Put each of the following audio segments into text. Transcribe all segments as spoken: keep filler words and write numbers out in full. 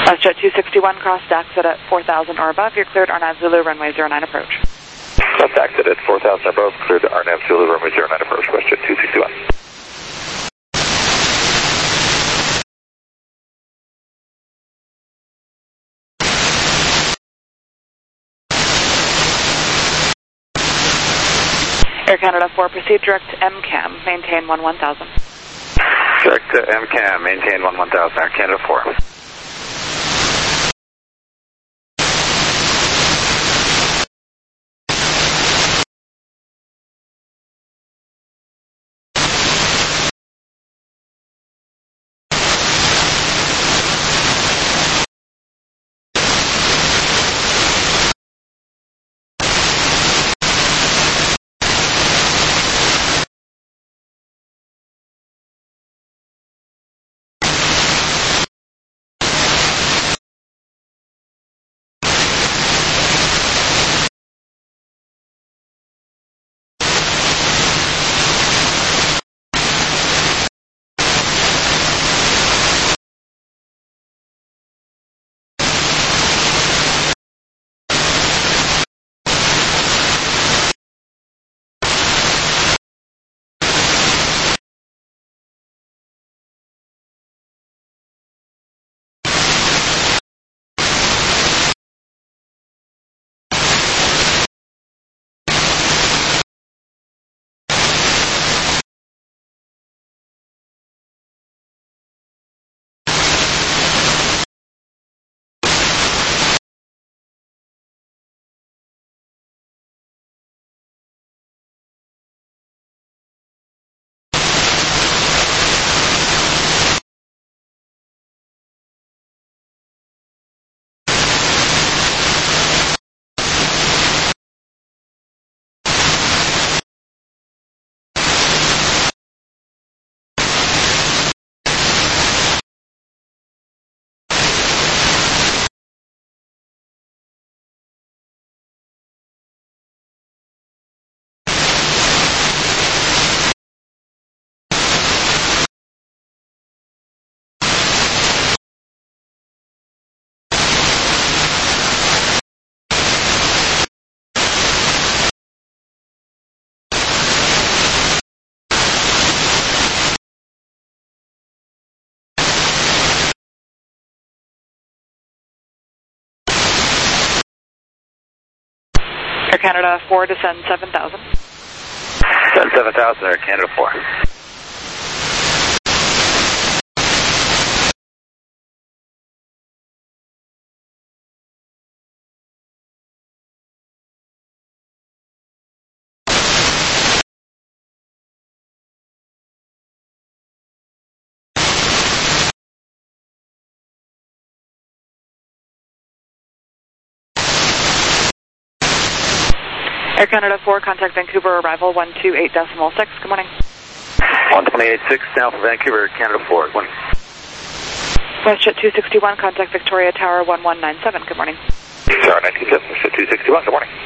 WestJet two sixty-one, cross exit at four thousand or above. You're cleared R N A V Zulu, runway zero nine approach. Cross exit at four thousand or above, cleared R N A V Zulu, runway zero nine approach, WestJet two sixty-one. Air Canada four, proceed direct to M CAM, maintain one one thousand. Direct to M CAM, maintain one one thousand, Air Canada four. Air Canada four, descend seven thousand. Descend seven thousand, Air Canada four. Air Canada four, contact Vancouver, arrival one two eight decimal six. Good morning. one twenty-eight point six, now for Vancouver, Canada four. Good morning. WestJet two sixty-one, contact Victoria Tower one one nine seven. Good morning. Tower nineteen seven, WestJet two sixty-one. Good morning.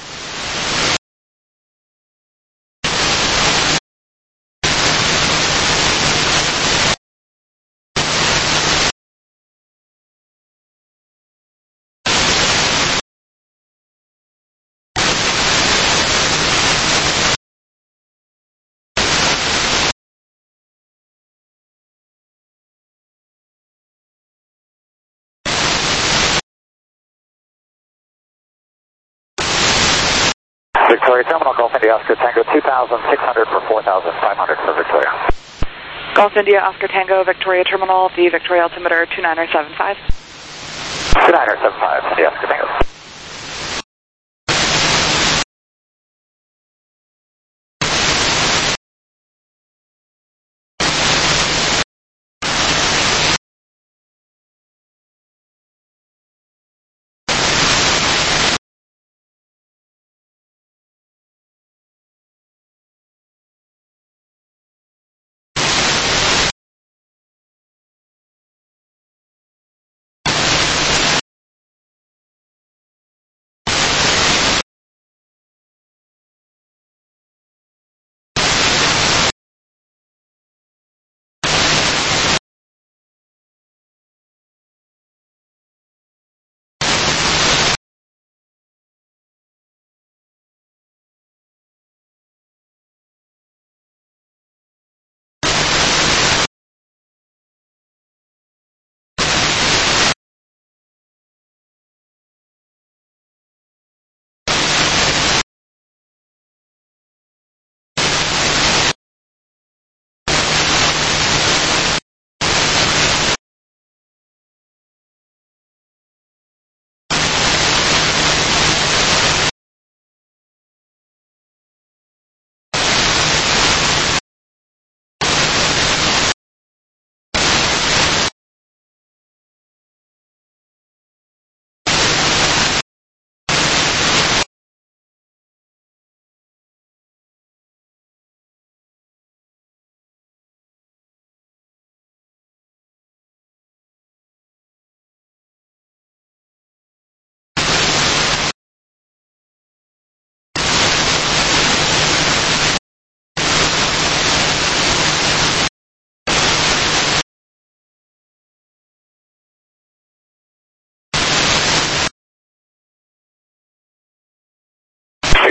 Victoria Terminal, Gulf India Oscar Tango two thousand six hundred for four thousand five hundred for Victoria. Gulf India Oscar Tango, Victoria Terminal, the Victoria altimeter two niner seven five. two niner seven five, India Oscar Tango.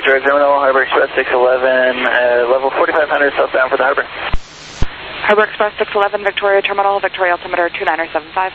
Victoria Terminal, Harbor Express six eleven, uh, level forty-five hundred southbound for the harbor. Harbor Express six eleven, Victoria Terminal, Victoria altimeter two niner seven five.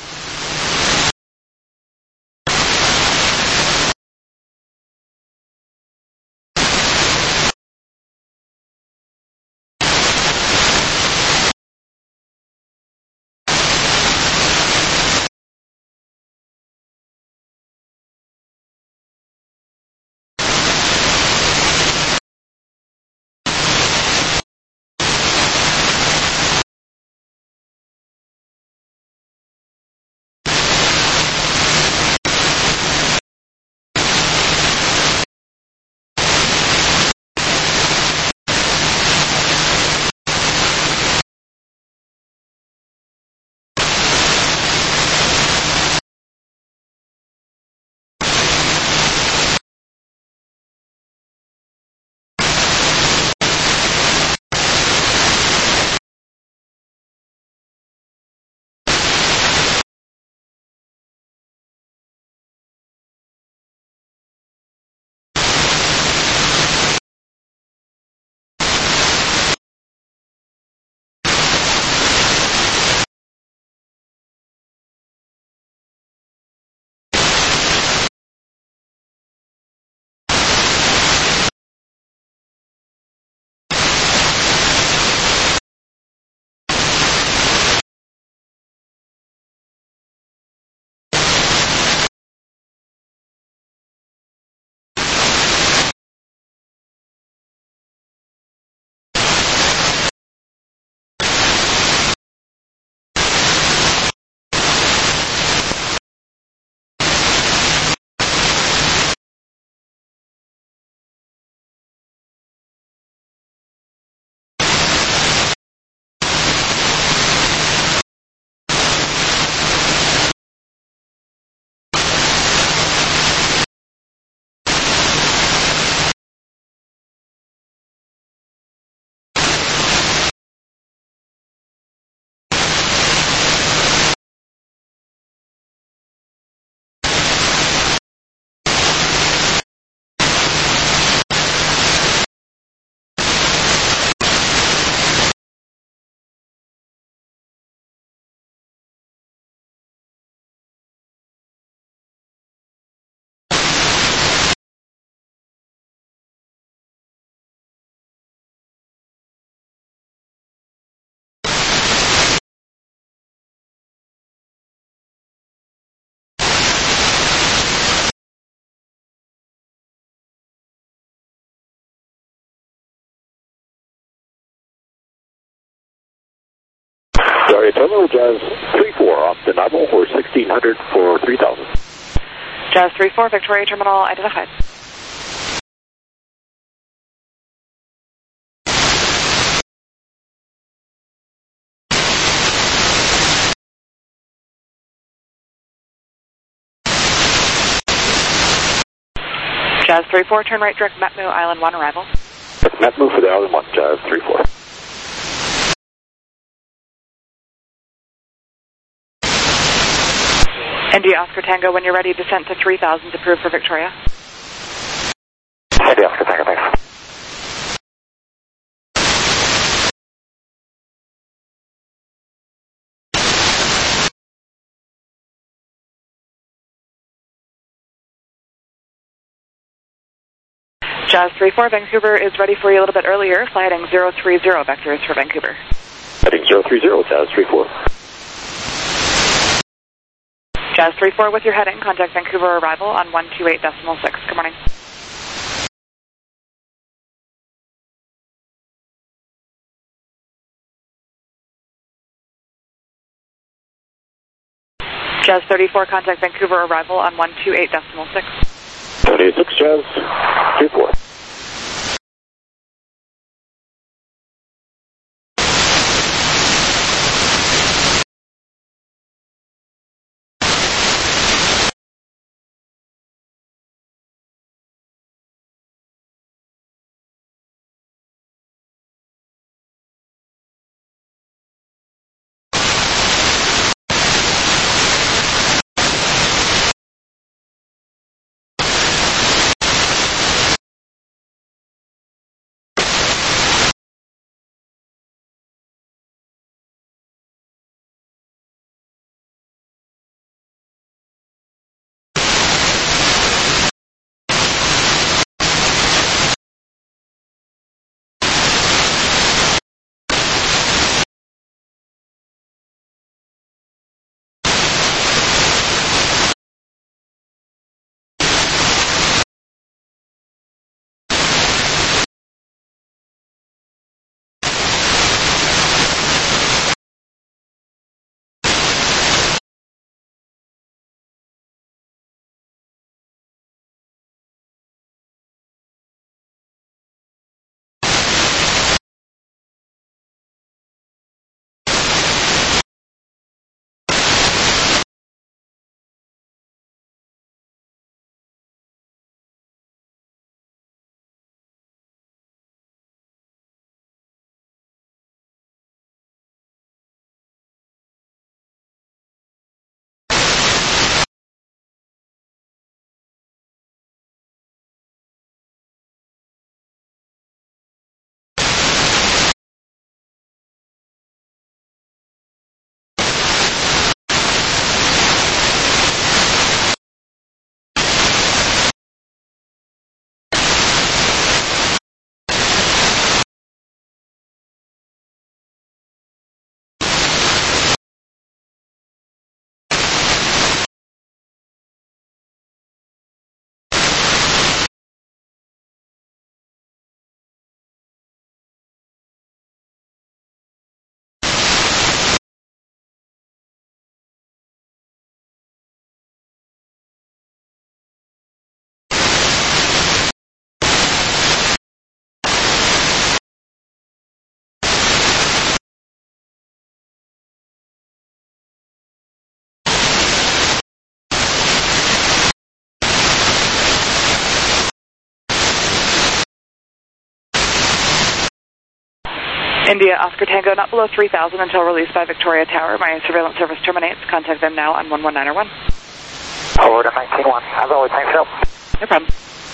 Victoria Terminal, Jazz three four off the Navajo for sixteen hundred for three thousand. Jazz three four, Victoria Terminal identified. Jazz three four, turn right direct Matmu, Island one arrival. Matmu for the Island one, Jazz three four. India Oscar Tango, when you're ready, descent to three thousand, approved for Victoria. India Oscar Tango, thanks. Jazz three four, Vancouver is ready for you a little bit earlier. Fly heading zero three zero vectors for Vancouver. Heading zero three zero, Jazz three four. Jazz three four with your heading. Contact Vancouver arrival on one two eight decimal six. Good morning. Jazz thirty-four, contact Vancouver arrival on one two eight decimal six. thirty-six, Jazz three four. India Oscar Tango, not below three thousand until released by Victoria Tower. My surveillance service terminates. Contact them now on one one nine one. Forward to nineteen one. As always, thanks, Phil. No problem.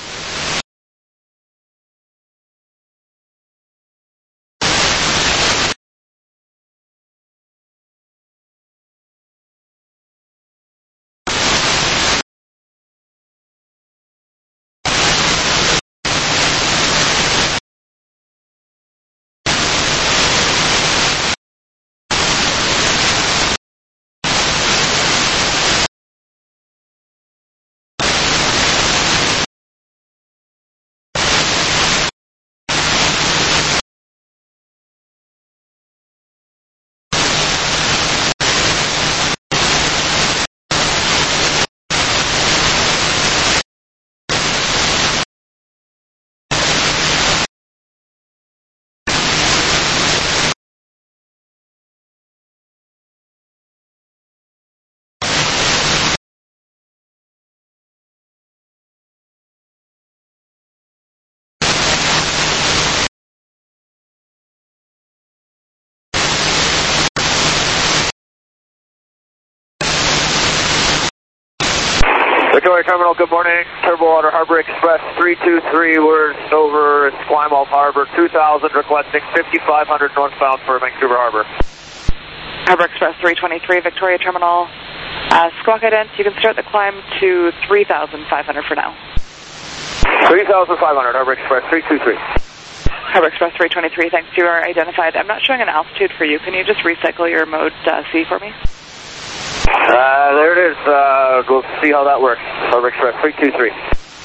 Victoria Terminal, good morning. Turbowater Harbor Express three two three, we're over in Plymouth Harbor, two thousand, requesting fifty-five hundred northbound for Vancouver Harbor. Harbor Express three twenty-three, Victoria Terminal. Uh, squawk ident, you can start the climb to three thousand five hundred for now. three thousand five hundred, Harbor Express three two three. Harbor Express three twenty-three, thanks, you are identified. I'm not showing an altitude for you. Can you just recycle your mode uh, C for me? Uh, there it is. Uh, we'll see how that works. Harbor Express three two three.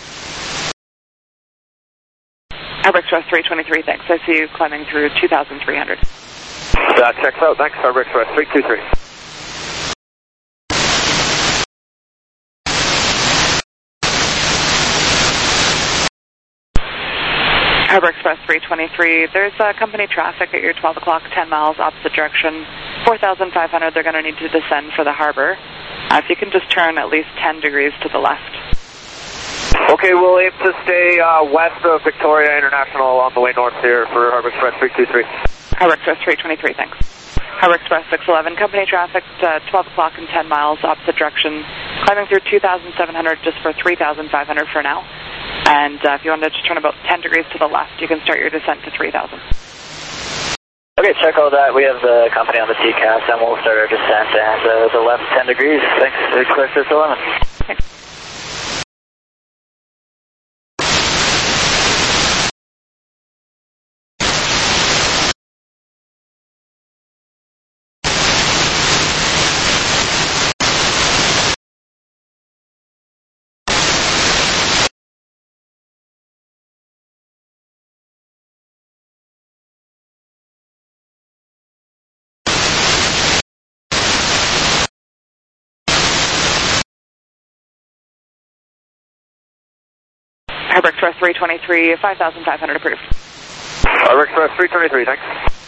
Harbor Express three twenty-three, thanks. I see you climbing through two thousand three hundred. That checks out. Thanks, Harbor Express three two three. Harbor Express three twenty-three, there's uh, company traffic at your twelve o'clock, ten miles opposite direction. four thousand five hundred, they're going to need to descend for the harbor. Uh, if you can just turn at least ten degrees to the left. Okay, we'll aim to stay uh, west of Victoria International on the way north here for Harbor Express three two three. Harbor Express three twenty-three, thanks. Harbor Express six eleven, company traffic, uh, twelve o'clock and ten miles opposite direction. Climbing through two thousand seven hundred just for three thousand five hundred for now. And uh, if you want to just turn about ten degrees to the left, you can start your descent to three thousand. Okay, check all that. We have the company on the T C A S, and we'll start our descent and uh, the left ten degrees. Thanks, Express six eleven. Thanks. Harbor Express three twenty-three, five thousand five hundred approved. Harbor Express three twenty-three, thanks.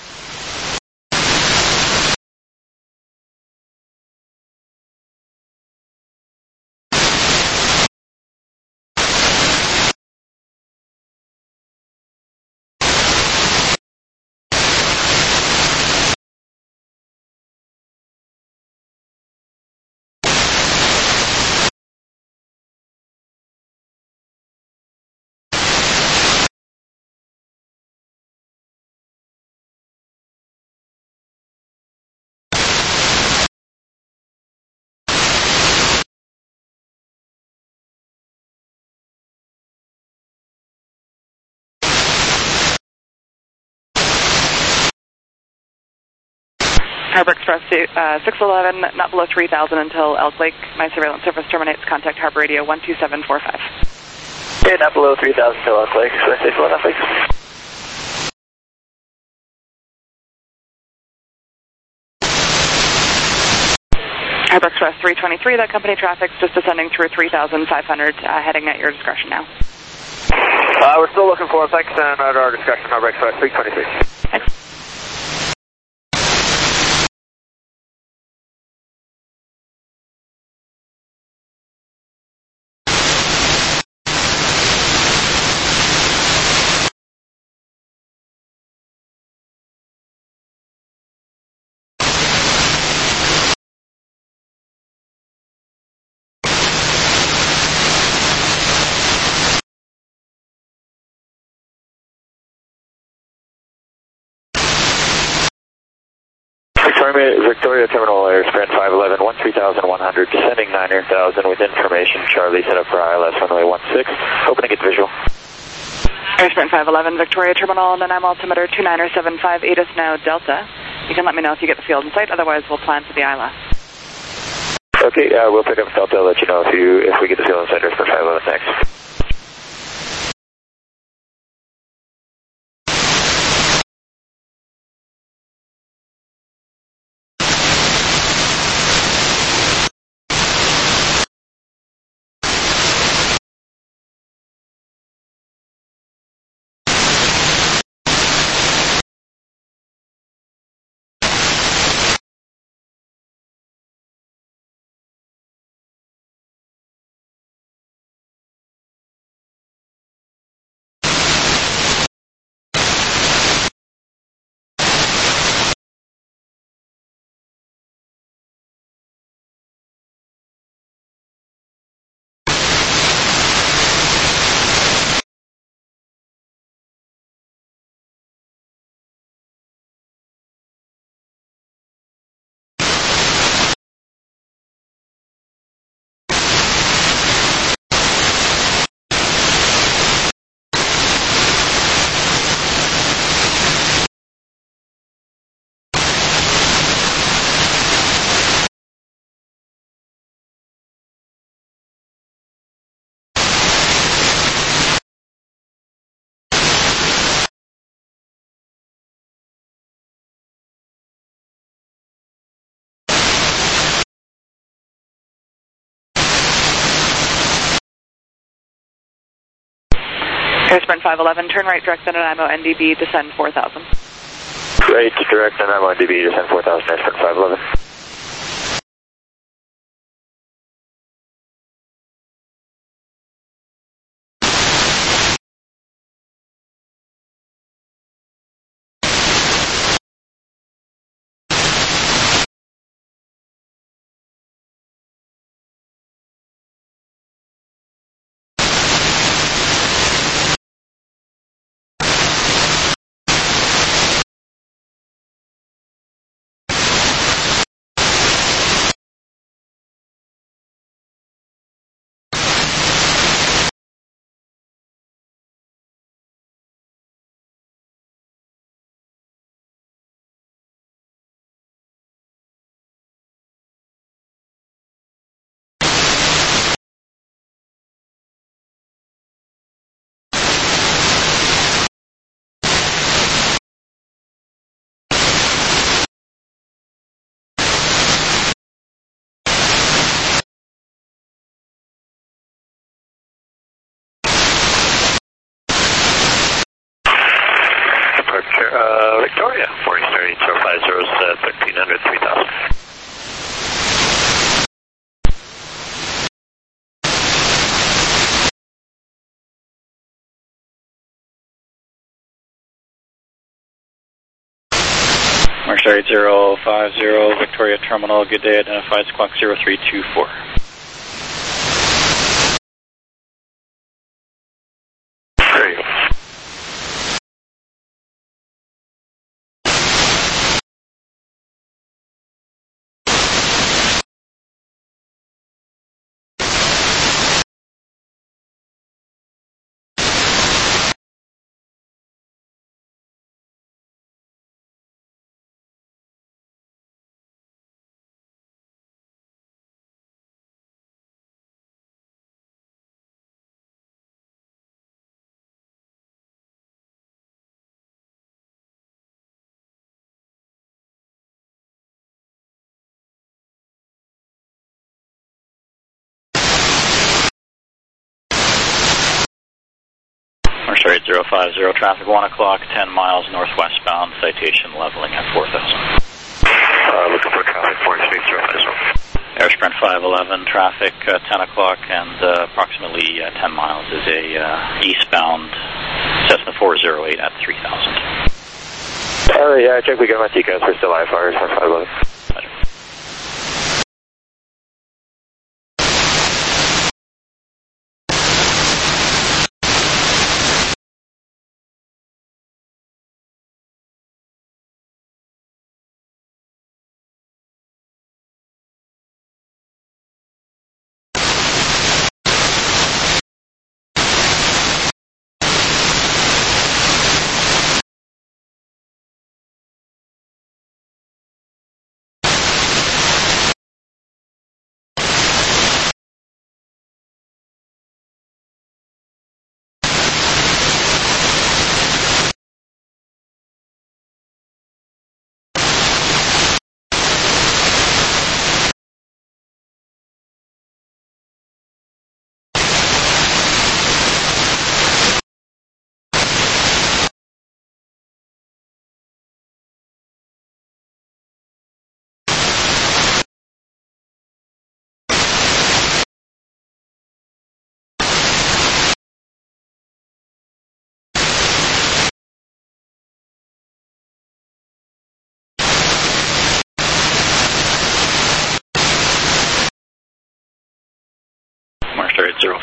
Harbor Express uh, six eleven, not below three thousand until Elk Lake. My surveillance service terminates. Contact Harbor Radio one two seven four five. Okay, not below three thousand until Elk Lake. Express six eleven, please. Harbor Express three twenty-three, that company traffic's just descending through three thousand five hundred, uh, heading at your discretion now. Uh, we're still looking for it. Thanks, and at our discretion, Harbor Express three twenty-three. Thanks. Victoria, Victoria Terminal Air Sprint five eleven, one three thousand one hundred, descending nine thousand with information. Charlie set up for I L S runway one six. Hoping to get visual. Air Sprint five eleven, Victoria Terminal, Nanaimo altimeter two nine seven five, eight is now Delta. You can let me know if you get the field in sight, otherwise we'll plan for the I L S. Okay, uh, we'll pick up Delta. I'll let you know if you if we get the field in sight. Air Sprint five eleven, thanks. Air Sprint five eleven, turn right direct to Nanaimo N D B, descend four thousand. Right direct Nanaimo N D B, descend four thousand, Air Sprint five eleven. Uh, Victoria, Morning Star eight zero five zero, thirteen hundred, three thousand. Morning Star eight zero five zero, Victoria Terminal, good day, identified squawk zero three two four. Star eight zero five zero, traffic one o'clock, ten miles northwestbound, citation leveling at four thousand. Uh, looking for traffic, Morning Star eight zero five zero. Air Sprint five eleven, traffic uh, ten o'clock and uh, approximately uh, ten miles is a uh, eastbound Cessna four oh eight at three thousand. Uh, yeah, I check we got my T C A S, we're still I F R, five eleven.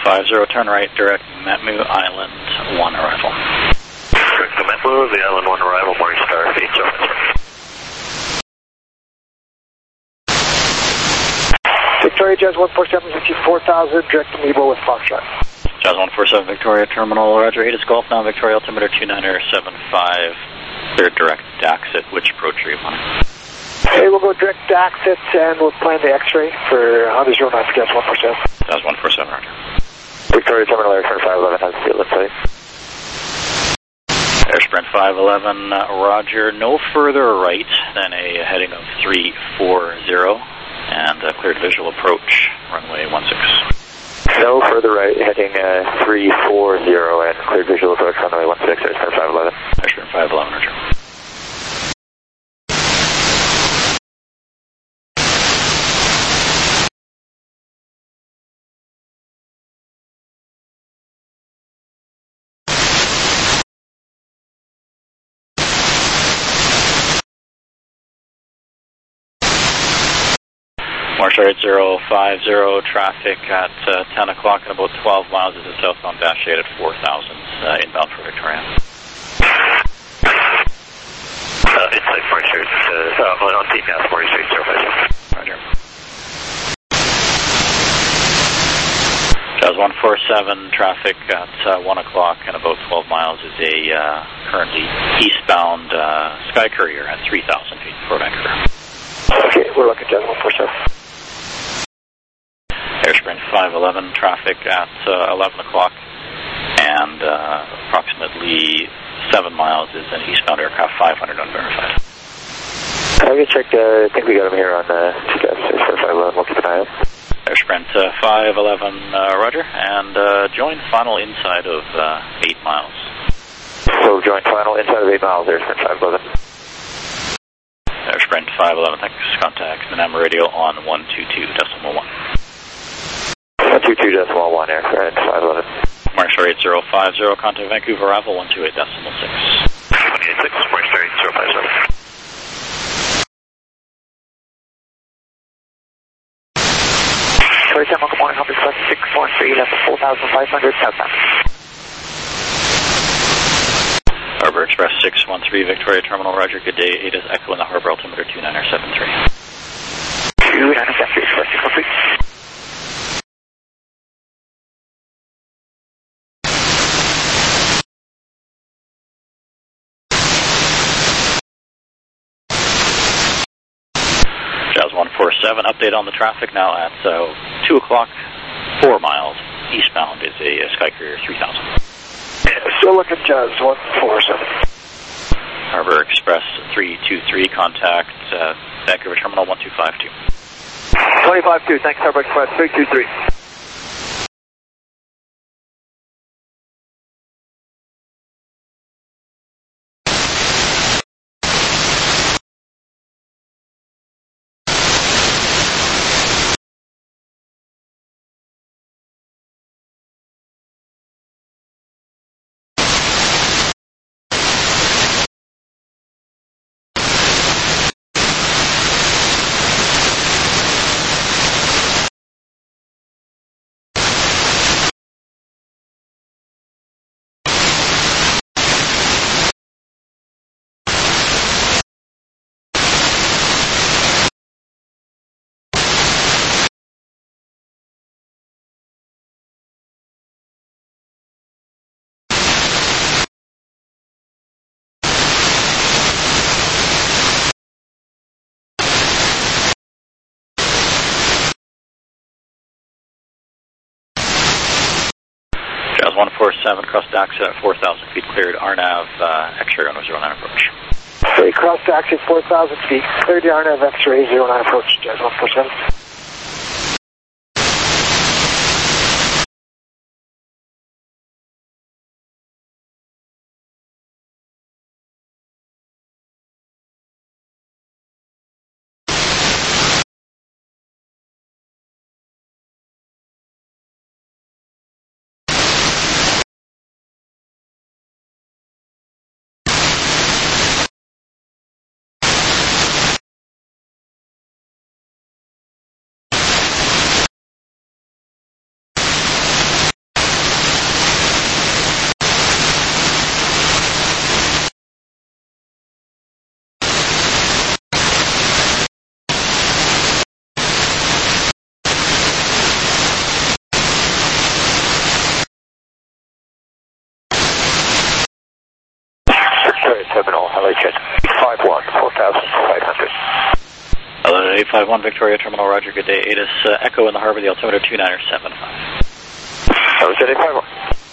five zero, turn right, direct Matmu Island one arrival. Direct to Matmu, the Island one arrival, Morningstar, eight zero five zero. Victoria Jazz one four seven, fifty-four thousand, direct to Nebo with Foxtrot. Jazz one four seven, Victoria Terminal, Roger, eight is Golf now, Victoria altimeter two nine seven five, clear direct exit, which approach are you planning? Okay, we'll go direct exit and we'll plan the X-ray for Honda zero nine for Jazz one four seven. Jazz one four seven, Roger. Victoria Terminal, Air Sprint five eleven has a field in sight. Air Sprint five eleven, uh, Roger, no further right than a heading of three four zero. And uh, cleared visual approach, runway one six. No further right, heading uh, three four zero and cleared visual approach, runway one six, Airsprint five eleven. Airsprint five eleven, Roger. Marshall eight zero five zero, traffic at uh, ten o'clock and about twelve miles is the southbound dash eight at four thousand, uh, inbound for Victoria. Uh, inside Marshall, uh, uh, on T C A S, Marshall eight zero five zero. Roger. Jazz one four seven, traffic at uh, one o'clock and about twelve miles is a uh, currently eastbound uh, Sky Courier at three thousand feet for Vancouver. Okay, we're looking at Jazz one four seven. Airsprint five eleven, traffic at uh, eleven o'clock and uh, approximately seven miles is an eastbound aircraft five hundred unverified. Have you checked, uh, I think we got him here on uh, T C A S, Airsprint five eleven, we'll keep an eye out. Airsprint uh, five eleven, uh, Roger, and uh, join final inside of uh, eight miles. So join final inside of eight miles, Airsprint five eleven. Airsprint five eleven, thanks, contact Manama Radio on one two two decimal one. one two two decimal one, Airsprint five eleven. Marshall eight zero five zero, contact Vancouver arrival one two eight decimal six. one eight six, Marshall eight zero five zero. Victoria Terminal, good morning, Honda Express six one three, left four thousand five hundred, southbound. Harbor Express six one three, Victoria Terminal, Roger, good day, eight is Echo in the harbor, altimeter two nine seven three. two nine seven three, Express six one three. Jazz one four seven, update on the traffic now at uh, two o'clock, four miles eastbound is a, a Sky Courier three thousand. Still looking at Jazz one four seven. Harbor Express three two three, contact uh, Vancouver Terminal one two five two. twenty-five two, thanks, Harbor Express three two three. one four seven, cross Daxa at four thousand feet cleared, R N A V, uh, X-ray on zero nine approach. Okay, cross Daxa four thousand feet, cleared the R N A V X-ray zero nine approach, Jazz one four seven. Victoria Terminal, L H at five one, four thousand five hundred. Hello, eight five one Victoria Terminal, Roger, good day. ATIS uh, Echo in the harbor, the altimeter two nine seven five. That was at eight five one.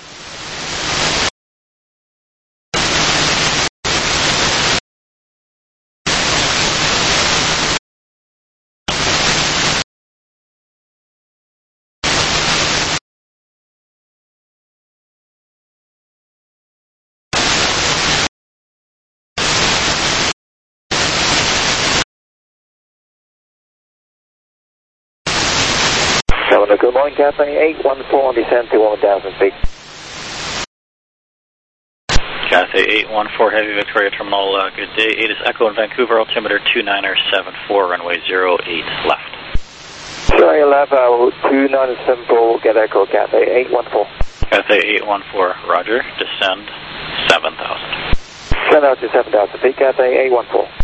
Good morning, Cathay eight one four on descent to one thousand feet. Cathay eight one four Heavy Victoria Terminal, uh, good day. ATIS Echo in Vancouver, altimeter two nine seven four, runway zero eight left. Sorry, left, uh, two nine seven four, get Echo, Cathay eight one four. Cathay eight one four, Roger, descend seven thousand. Send out to seven thousand feet, Cathay eight one four.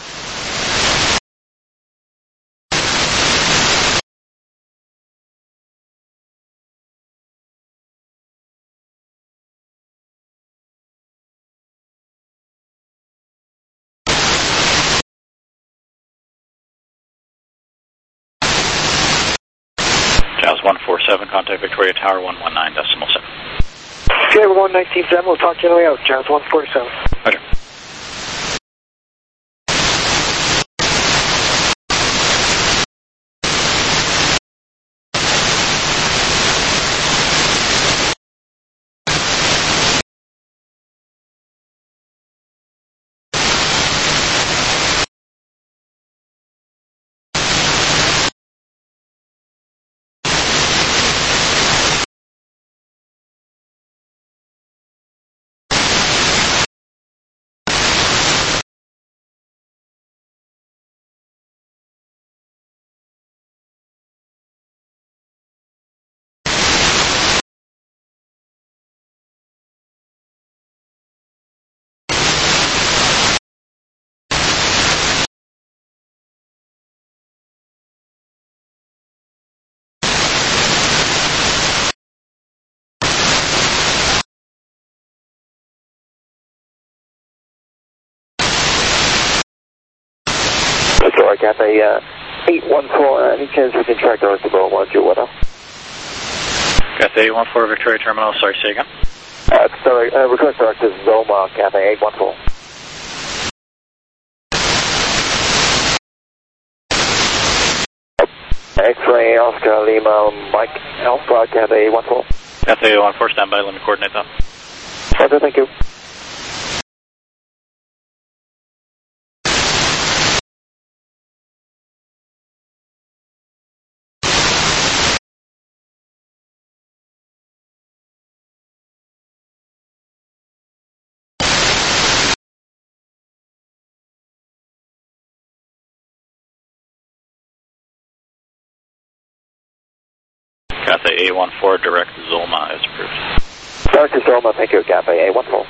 Jazz one four seven, contact Victoria Tower one one nine decimal seven. Okay, we're one nineteen seven, we'll talk to you on the way out, Jazz one four seven. Roger. Victoria Cathay uh, eight one four, uh, any chance we can track the rest of the module weather? Cathay eight one four Victoria Terminal, sorry, say again? Uh, sorry, uh, request director Zoma, Cathay eight one four. X-ray Oscar Lima, Mike Alpha, Cathay eight one four. Cathay eight one four, stand by, let me coordinate that. Okay, thank you. Cathay eight one four, direct Zolma is approved. Director Zoma, thank you, Cathay eight one four.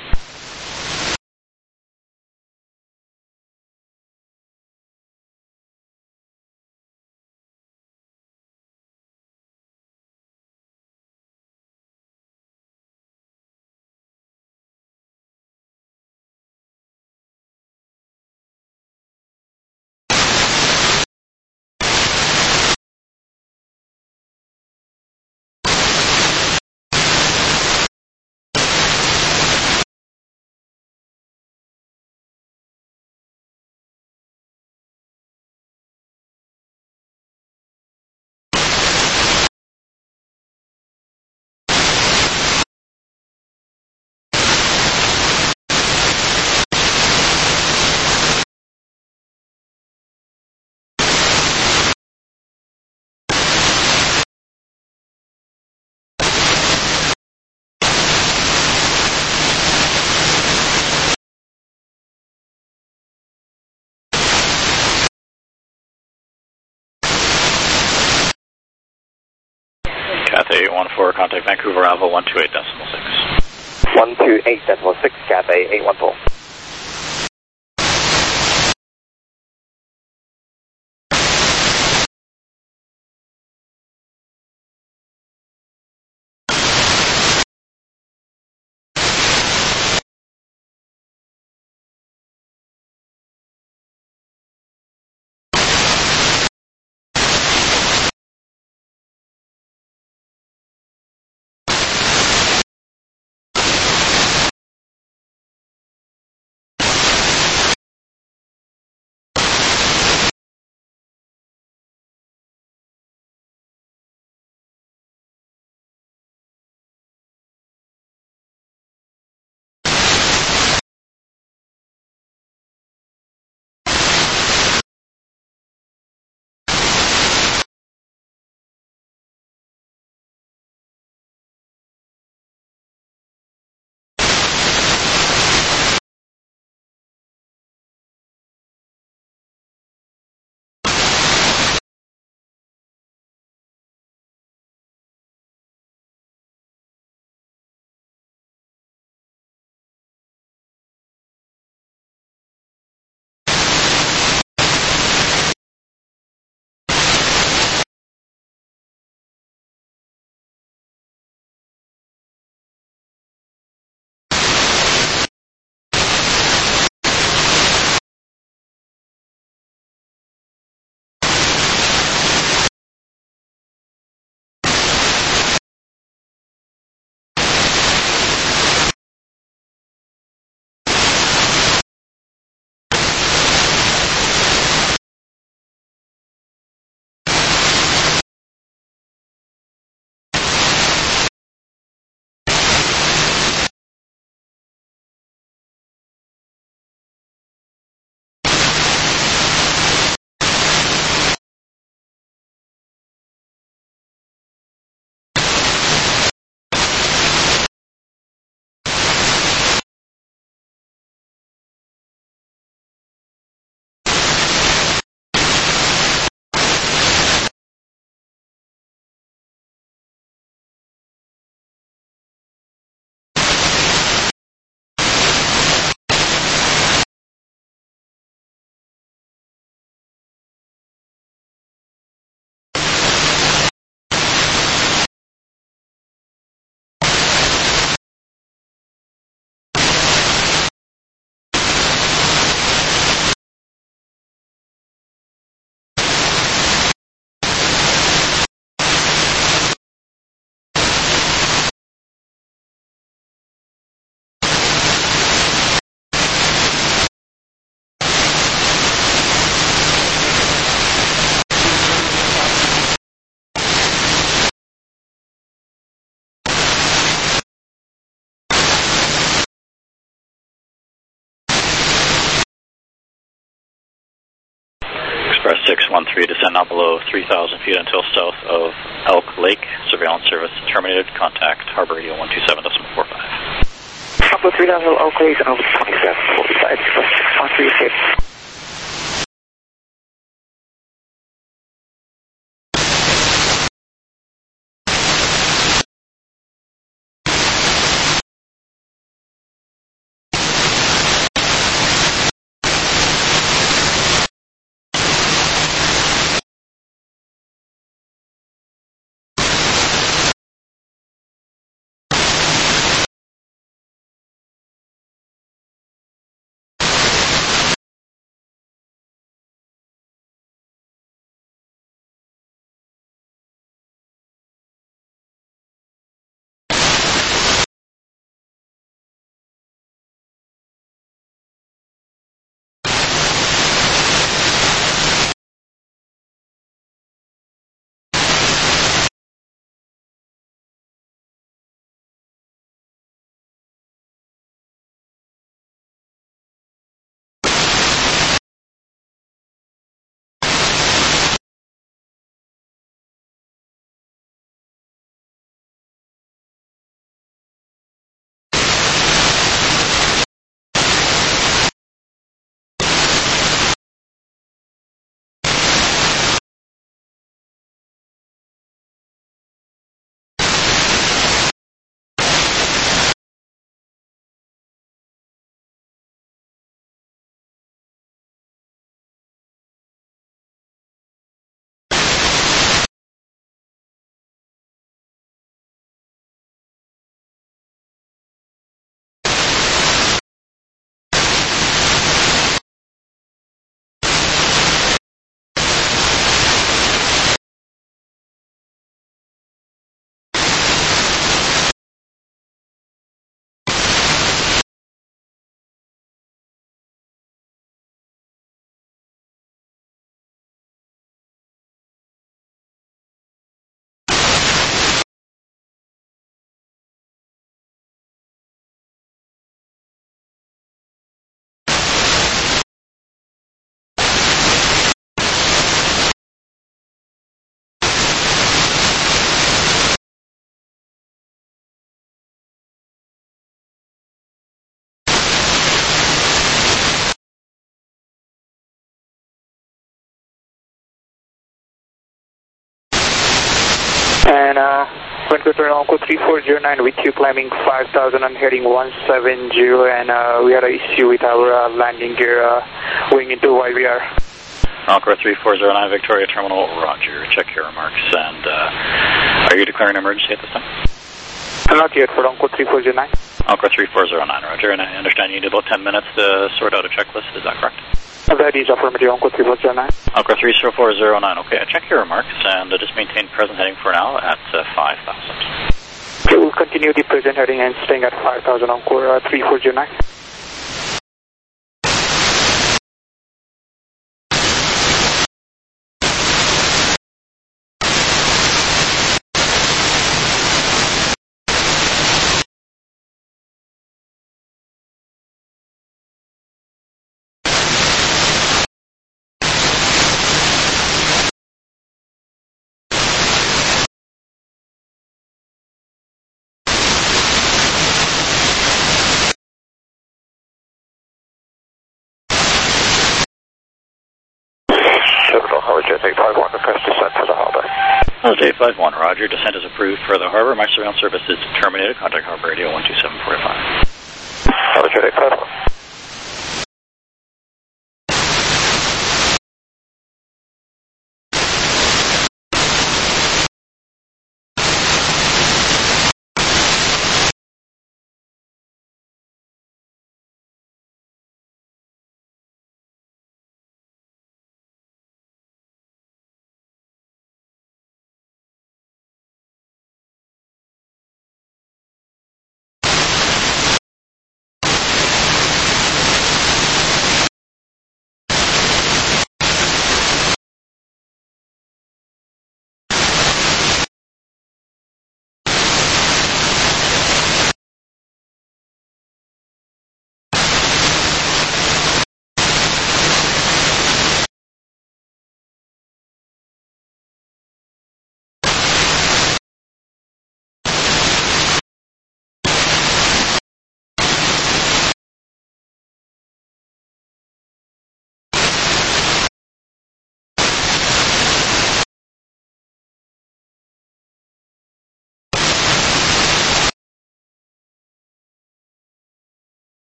Cathay eight one four, contact Vancouver Alpha one two eight decimal six. one two eight decimal six, Cathay eight one four. six one three, descend now below three thousand feet until south of Elk Lake. Surveillance service terminated. Contact Harbor Radio one two seven point four five. Papa three thousand Elk Lake and over twenty-seven forty-five, six one three six. And uh, Vancouver Onco three four zero nine with you climbing five thousand and heading one seven zero, and uh, we had an issue with our uh, landing gear uh, going into Y V R. Encore three four zero nine Victoria Terminal, roger. Check your remarks. And uh, are you declaring an emergency at this time? Not yet for Encore three four zero nine. Encore three four zero nine, roger. And I understand you need about ten minutes to sort out a checklist, is that correct? That is affirmative, Encore three four zero nine. Encore three four zero nine, okay. I check your remarks, and uh, just maintain present heading for now at uh, five thousand. Okay, we'll continue the present heading and staying at five thousand, Encore uh, three four zero nine. J five one, request descent for the harbor. Oh, J five one, roger. Descent is approved for the harbor. My surveillance service is terminated. Contact Harbor Radio one two seven four five. Roger, J five one.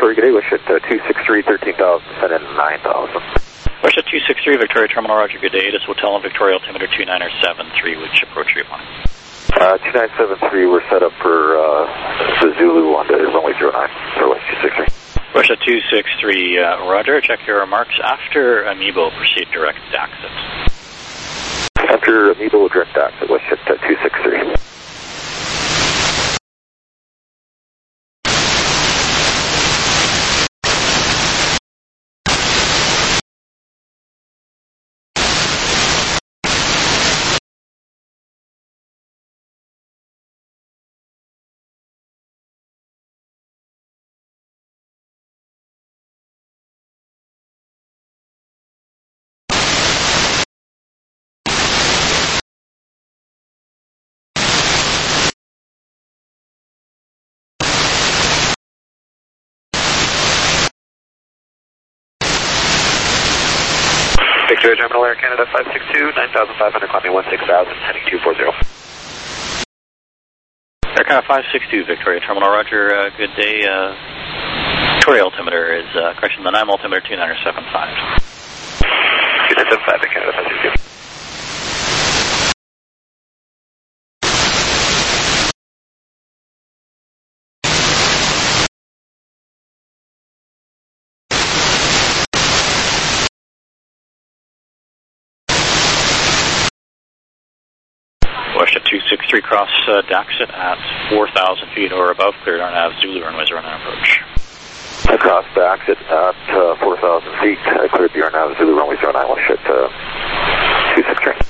Victoria, good day. Wish at uh, two six three, thirteen thousand, send in nine thousand. Wish at two six three, Victoria Terminal, Roger, good day. This hotel in Victoria, altimeter two nine seven three, which approach are you on? Uh, two nine seven three, we're set up for uh, the Zulu on the runway zero nine, or two six three. Wish at two six three, uh, Roger, check your remarks. After Amiibo, proceed direct exit. After Amiibo, direct exit, wish at uh, two six three. Victoria Terminal, Air Canada five six two, nine thousand five hundred, climbing one six thousand, heading two four zero. Air Canada five six two, Victoria Terminal, Roger, uh, good day. Uh, Victoria altimeter is, uh, correction, the N I M altimeter two nine seven five. two nine seven five, Air Canada five six two. Wish at two six three, cross uh, Daxit at four thousand feet or above, cleared on Nav Zulu runway zero nine approach. Across the exit at uh, four thousand feet, uh, cleared the R Nav Zulu runway zero nine, wish at uh, two six three.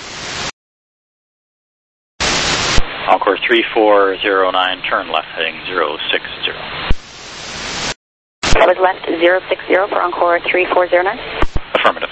Encore three four zero nine, turn left heading zero six zero. That was left zero six zero for Encore three four zero nine? Affirmative.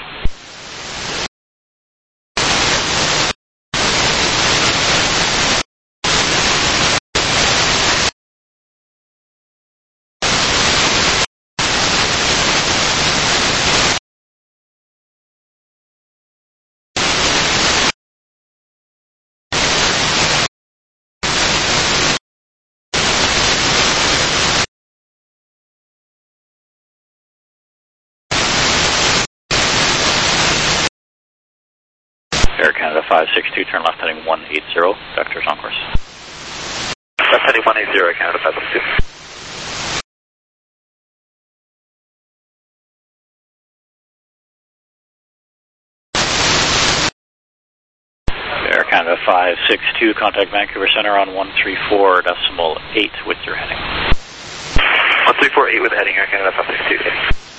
Air Canada five six two, turn left heading one eight zero, vectors on course. Left heading one eight zero, Air Canada five six two. Air Canada five six two, contact Vancouver Center on one three four decimal eight with your heading. one three four eight with heading, Air Canada five six two.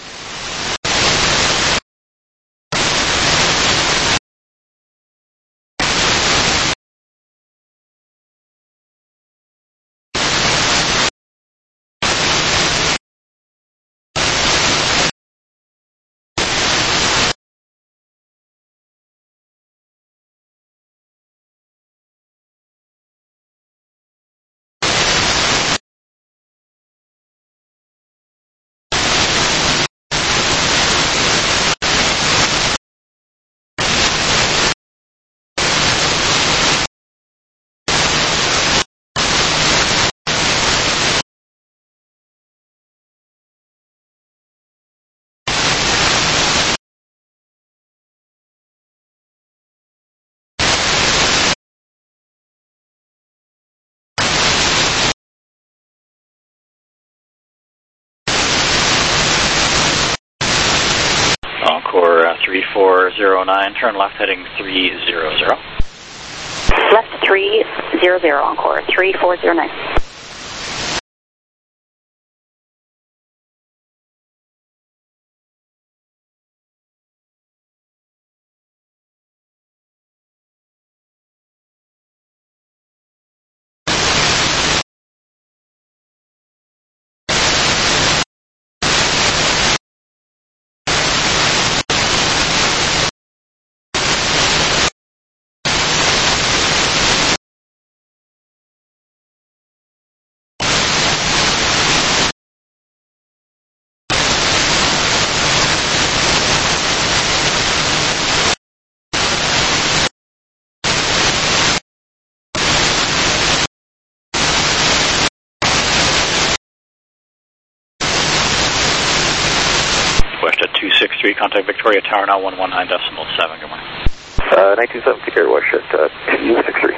Encore uh, three four zero nine, turn left heading three zero zero. Left three zero zero, Encore three four zero nine. two six three, contact Victoria Tower now one one nine decimal seven. Good morning. Uh, nine two seven, Victoria West at uh, two six three.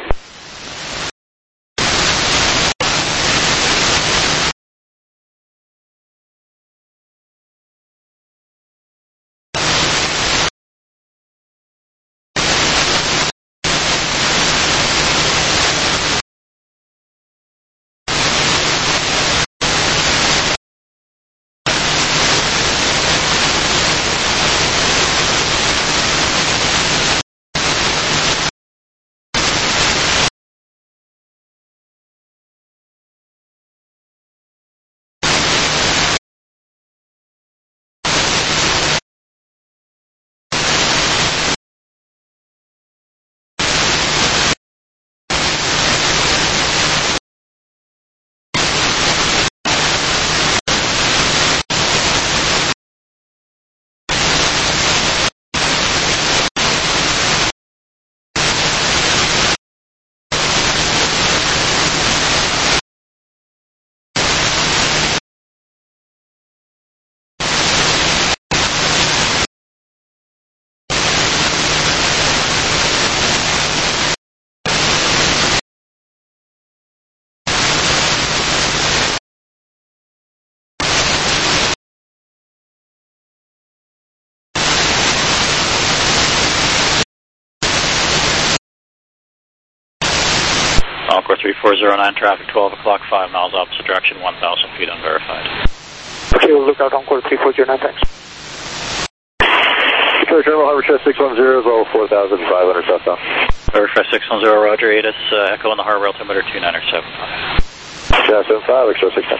Encore three four zero nine, traffic twelve o'clock, five miles opposite direction, one thousand feet unverified. Okay, we'll look out Encore three four zero nine, thanks. Victoria Terminal, Harbor Express six one zero, level four thousand five hundred southbound. Harbor Express six one zero, roger, A T I S, uh, Echo on the harbor, altimeter two nine seven five. seven five, Express six ten.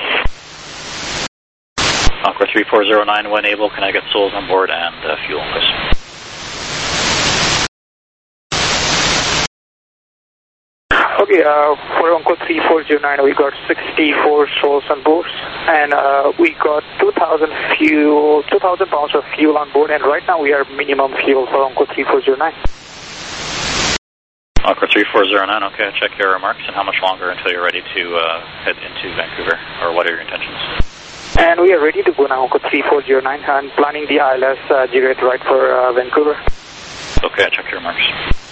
Encore three four zero nine, when able, can I get souls on board and uh, fuel, please? Okay, uh, for Encore three four zero nine, we got sixty-four souls on board, and uh, we got two thousand fuel, two thousand pounds of fuel on board, and right now we are minimum fuel for Encore three four zero nine. Encore three four zero nine, okay, check your remarks, and how much longer until you're ready to uh, head into Vancouver, or what are your intentions? And we are ready to go now, Encore three four zero nine, and planning the I L S uh, G-rate right for uh, Vancouver. Okay, check your remarks.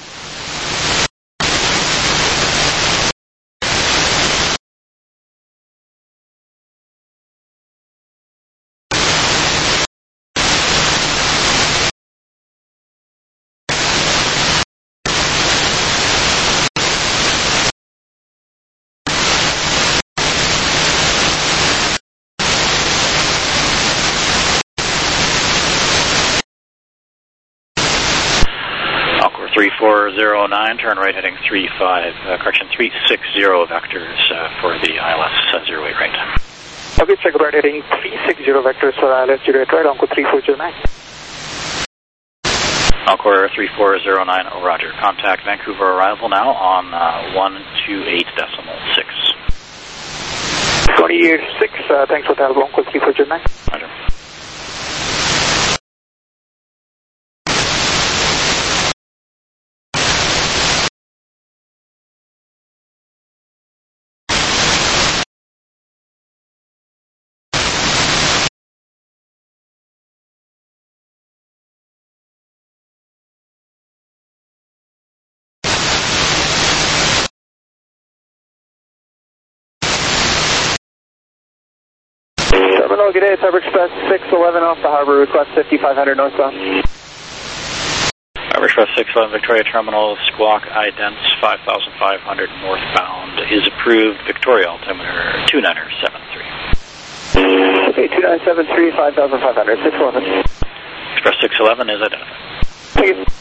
three four zero nine, turn right heading three five, uh, correction three six zero vectors uh, for the I L S uh, zero eight right. Okay, check right heading three six zero vectors for I L S zero eight right, Encore three four zero nine. Encore three four zero nine, roger. Contact Vancouver arrival now on uh, one two eight decimal six. twenty-eight six, uh, thanks for that, Encore three four zero nine. Roger. Terminal, good day, it's Harbor Express six eleven off the harbor, request fifty-five hundred northbound. Harbor Express six eleven Victoria Terminal, squawk idents five thousand five hundred northbound is approved, Victoria altimeter two nine seven three. Okay, two nine seven three, five thousand five hundred, six eleven. Express six eleven is identified. Thank you.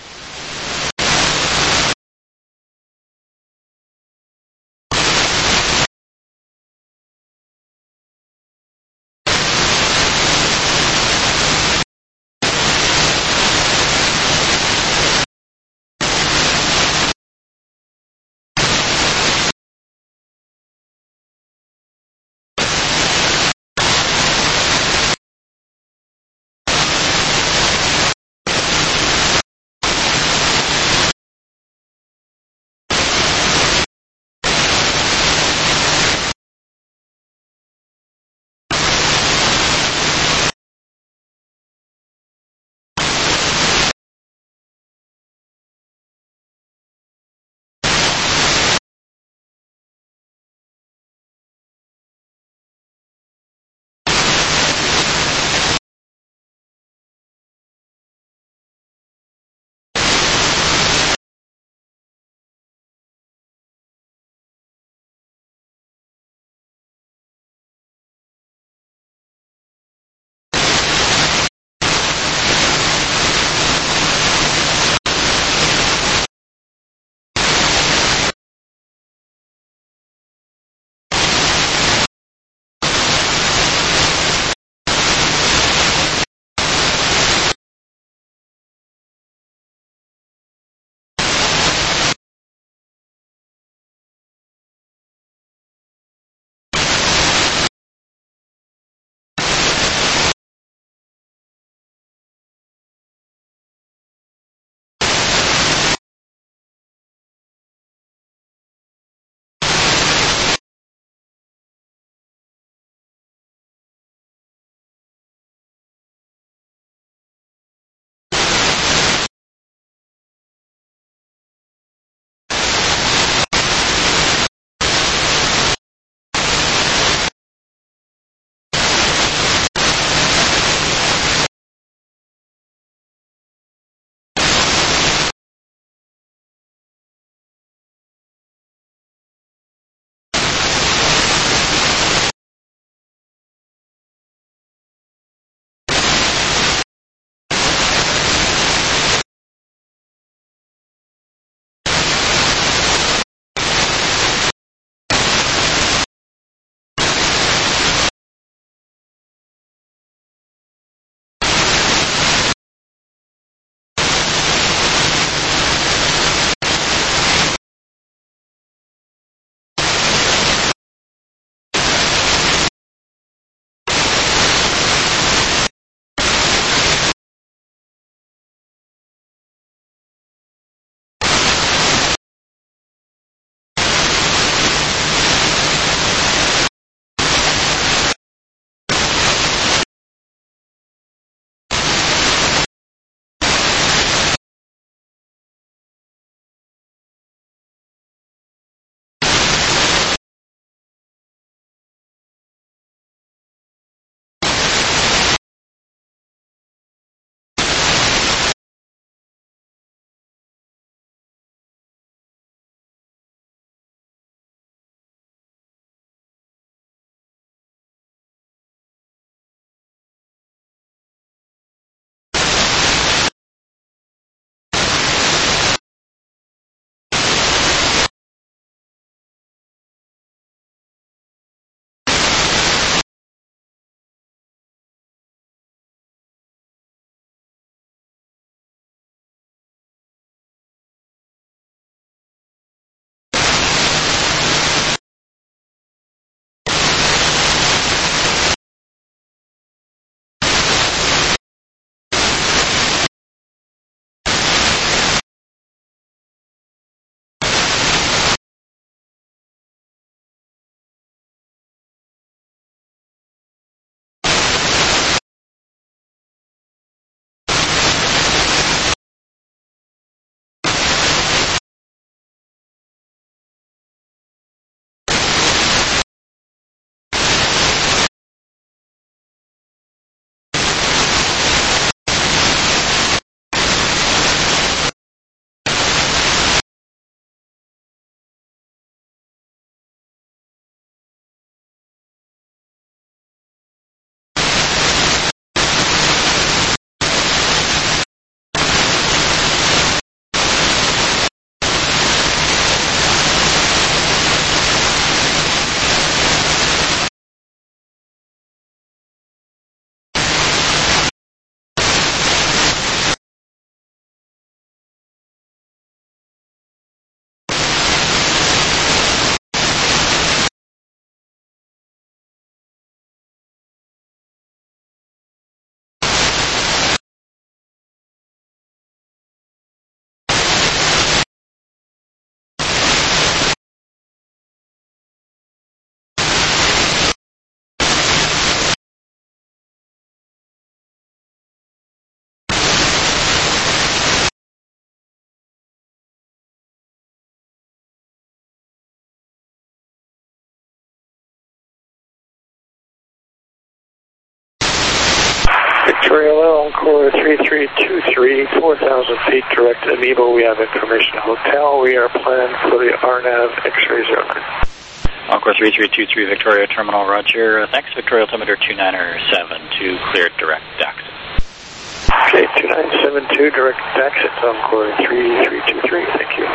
Victoria Low, Encore three three two three, four thousand feet, direct to Amiibo. We have information hotel. We are planned for the R N A V X-ray zero. Encore three three two three, Victoria Terminal, Roger. Uh, thanks, Victoria altimeter two nine seven two, cleared direct exit. Okay, two nine seven two, direct exit, Encore three three two three, thank you.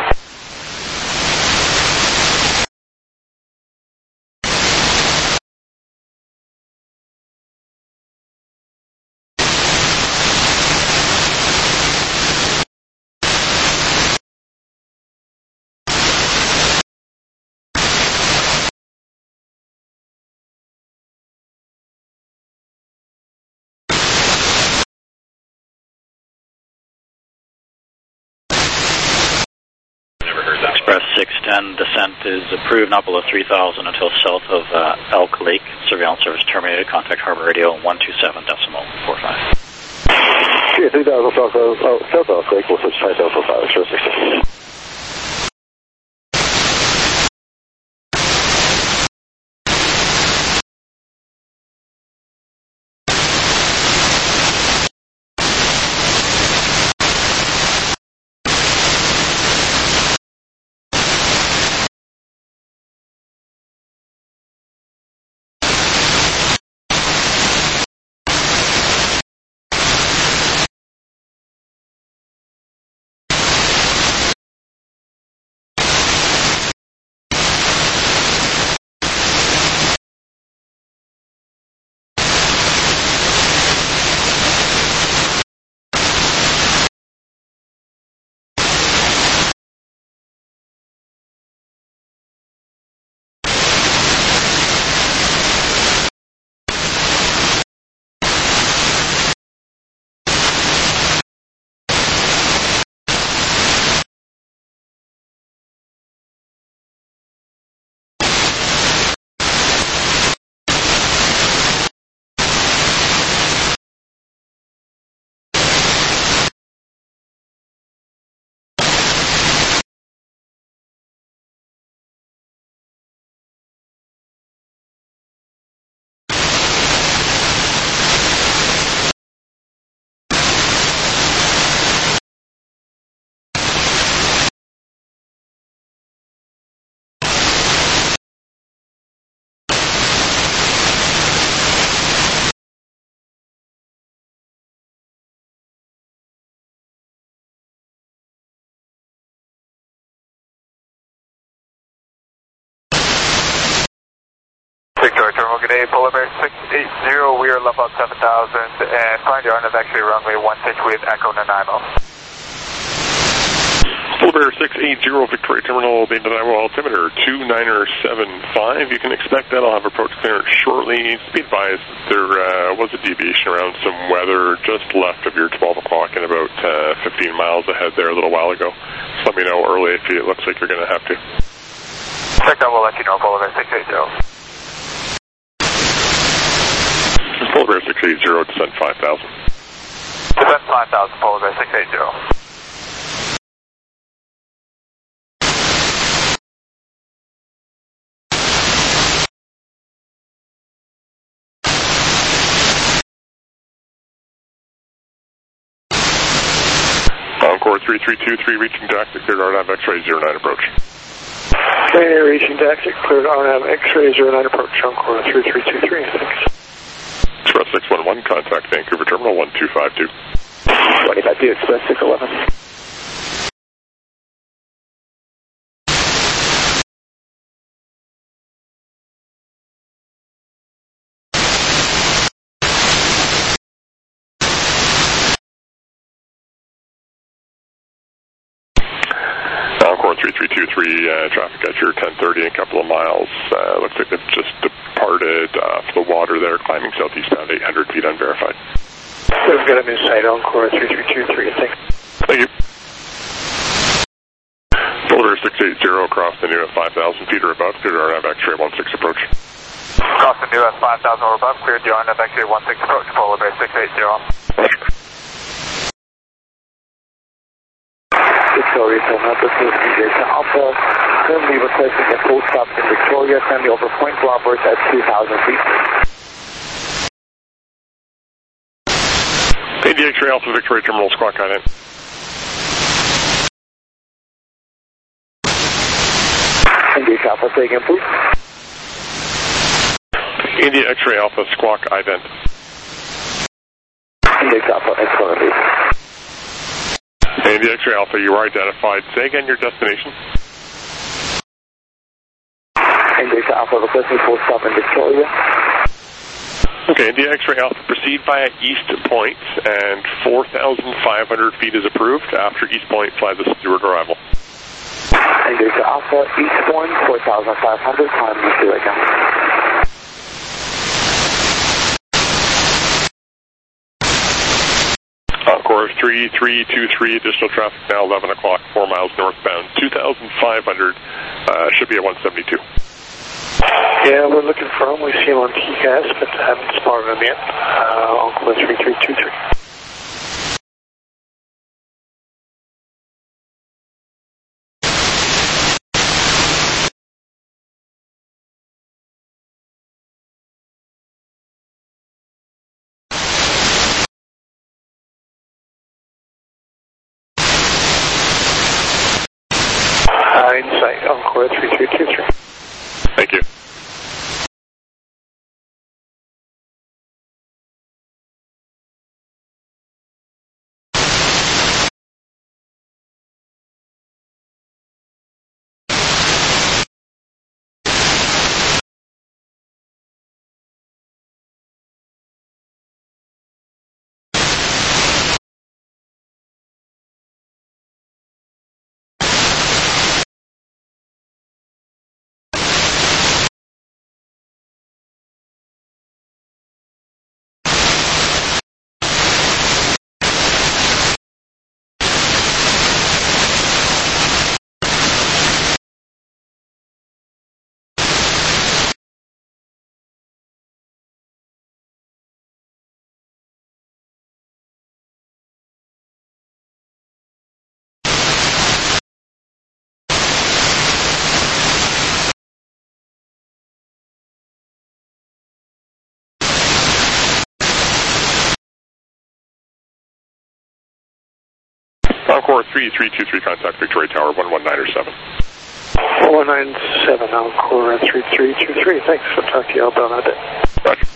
Express six ten, descent is approved, not below three thousand until south of uh, Elk Lake. Surveillance service terminated. Contact Harbor Radio one two seven decimal four five. Yeah, three thousand south of oh, south Elk Lake, we'll switch five Delta five, zero six six. Victoria Terminal, good day, Polar Bear six eight zero, we are level out seven thousand, and find your R N A V X-ray runway one six with Echo Nanaimo. Polar Bear six eight zero, Victoria Terminal, Bay Nanaimo, altimeter two nine seven five. You can expect that I'll have approach clearance shortly. Be advised, there uh, was a deviation around some weather just left of your twelve o'clock and about uh, fifteen miles ahead there a little while ago. So let me know early if it looks like you're going to have to. Check that, we'll let you know, Polar Bear six eight zero. Polar Bear six eight zero, descent five thousand. Descent five thousand, Polar Bear six eight zero. Encore three three two three, reaching Jackson, cleared R N A V X-ray zero nine approach. Okay, reaching Jackson, cleared R N A V X-ray zero nine approach, Encore three three two three, thanks. Express six one one, contact Vancouver Terminal one two five two. one five two, Express six eleven. Encore three three two three, uh, traffic at your ten thirty in a couple of miles. Uh, looks like they've just departed off the water there, climbing southeastbound eight hundred feet unverified. We've got a new site, Encore three three two three, thanks. Thank you. Polar six eight zero, across the new at five thousand feet or above, cleared R N A V X-ray one six approach. Cross the new at five thousand or above, cleared the R N A V X-ray one six approach, Polar Bear six eight zero. Victoria Terminal, Jason Alpha, currently requesting a full stop in Victoria, sending over Point Roberts at two thousand feet. India X-ray Alpha Victoria Terminal, squawk ident. India Alpha, say again, please. India X-ray Alpha, squawk ident. India Alpha, excellent, please. India X-ray Alpha, you are identified. Say again your destination. India Alpha, requesting full stop in Victoria. Okay, India X-ray Alpha, proceed via East Point, and four thousand five hundred feet is approved. After East Point, fly the steward arrival. India Alpha, East Point, four thousand five hundred, climb the steward again. Encore three three two three, additional traffic now, eleven o'clock, four miles northbound, two thousand five hundred, uh, should be at one seventy-two. Yeah, we're looking for him. We see him on T C A S, but haven't spotted him yet. Uh, Encore three three two three. Uh, insight, Encore three three two three. Thank you. Encore three three two three, contact Victoria Tower, one one nine seven. one nine seven, Encore three three two three. Thanks. We'll talk to you all about that. Roger.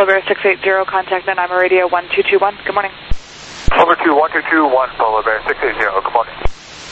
Polar Bear six eight zero, contact Nanaimo Radio one two two one. Good morning. Over to one two two one, Polar Bear six eight zero. Good morning.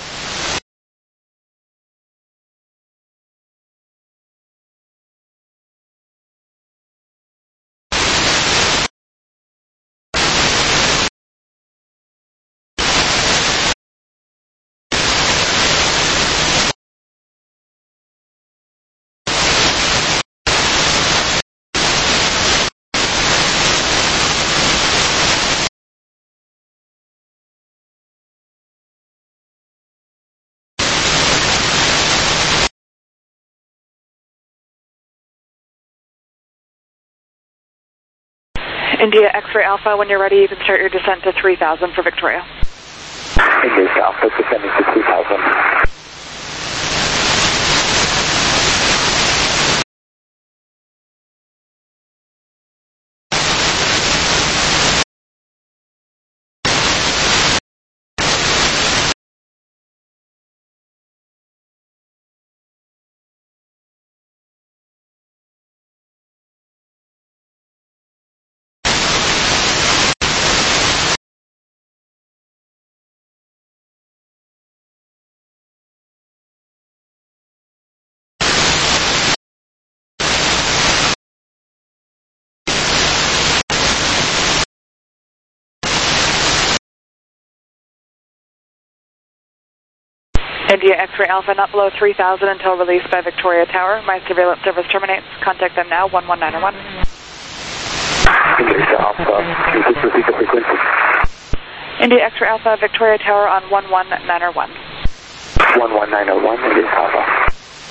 India X-Ray Alpha, when you're ready, you can start your descent to three thousand for Victoria. India Alpha, descending to three thousand. India X-Ray Alpha, not below three thousand until released by Victoria Tower. My surveillance service terminates. Contact them now, one one nine oh one. India Alpha, please proceed to frequency. India X-Ray Alpha, Victoria Tower on one one nine oh one. one one nine oh one, India Alpha.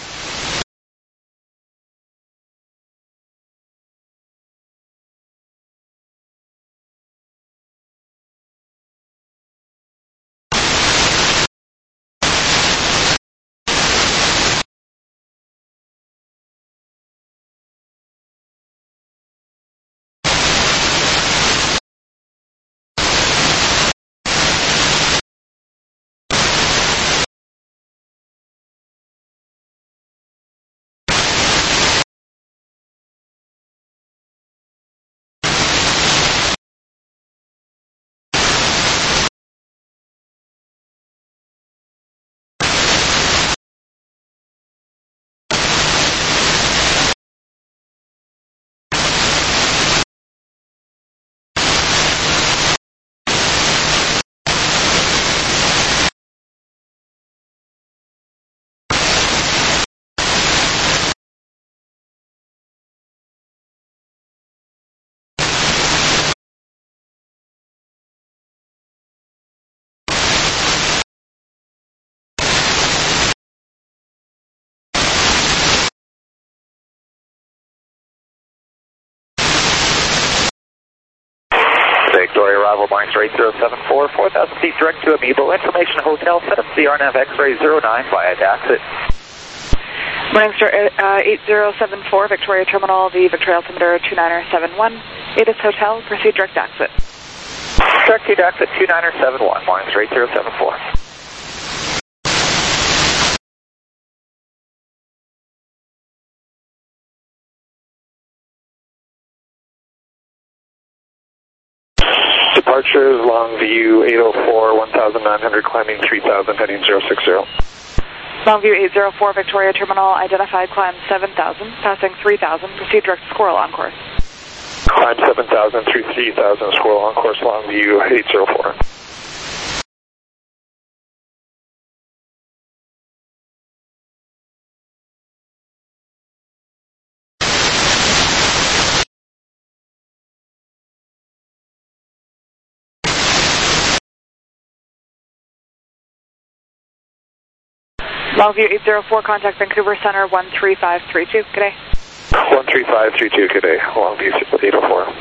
Victoria arrival, Barnes eight zero seven four, four thousand feet direct to Amiibo. Information Hotel, set up the R N A V X-Ray zero nine via Daxit. Morning, sir, uh, eight zero seven four, Victoria Terminal, the Victoria altimeter two nine seven one. Atis Hotel, proceed direct exit. Direct to Daxit two nine seven one, Morning, eight zero seven four. Departure is Longview eight oh four, one thousand nine hundred, climbing three thousand, heading zero six zero. Longview eight zero four, Victoria Terminal, identified climb seven thousand, passing three thousand, proceed direct Squirrel on course. Climb seven thousand through three thousand, Squirrel on course, Longview eight zero four. Longview eight zero four, contact Vancouver Center one three five three two. Good day. one three five three two, good day. Longview eight oh four.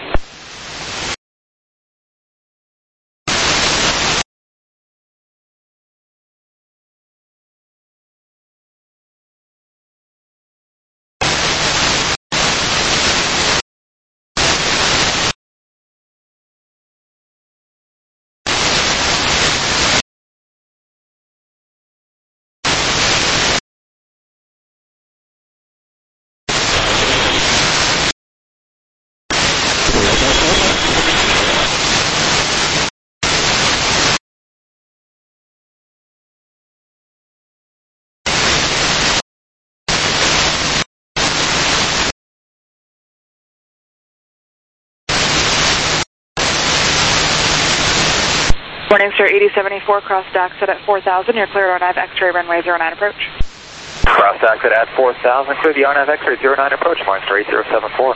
Morningstar eighty seventy-four, cross exit at four thousand. You're clear on R N A V X-ray runway zero nine approach. Cross exit at four thousand, clear the R N A V X-ray zero nine approach, Morningstar eight zero seven four.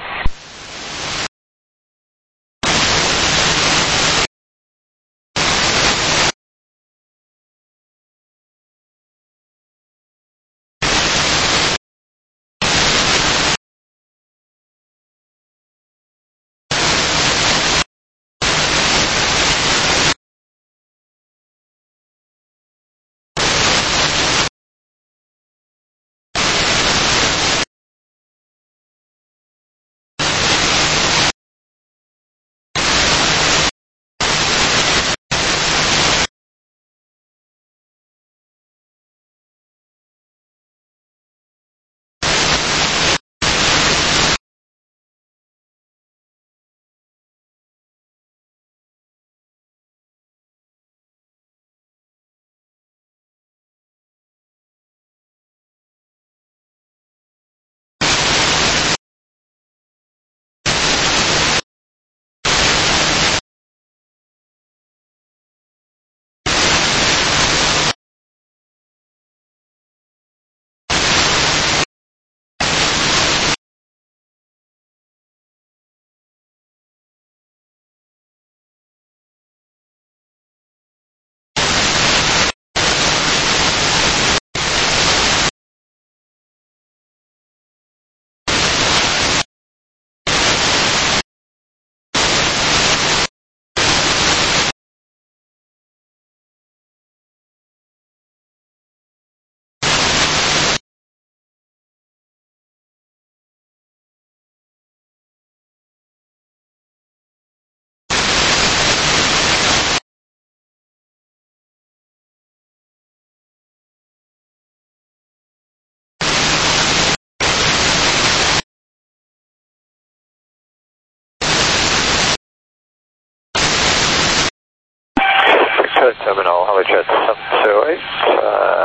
Terminal, Helijet seven zero eight, uh,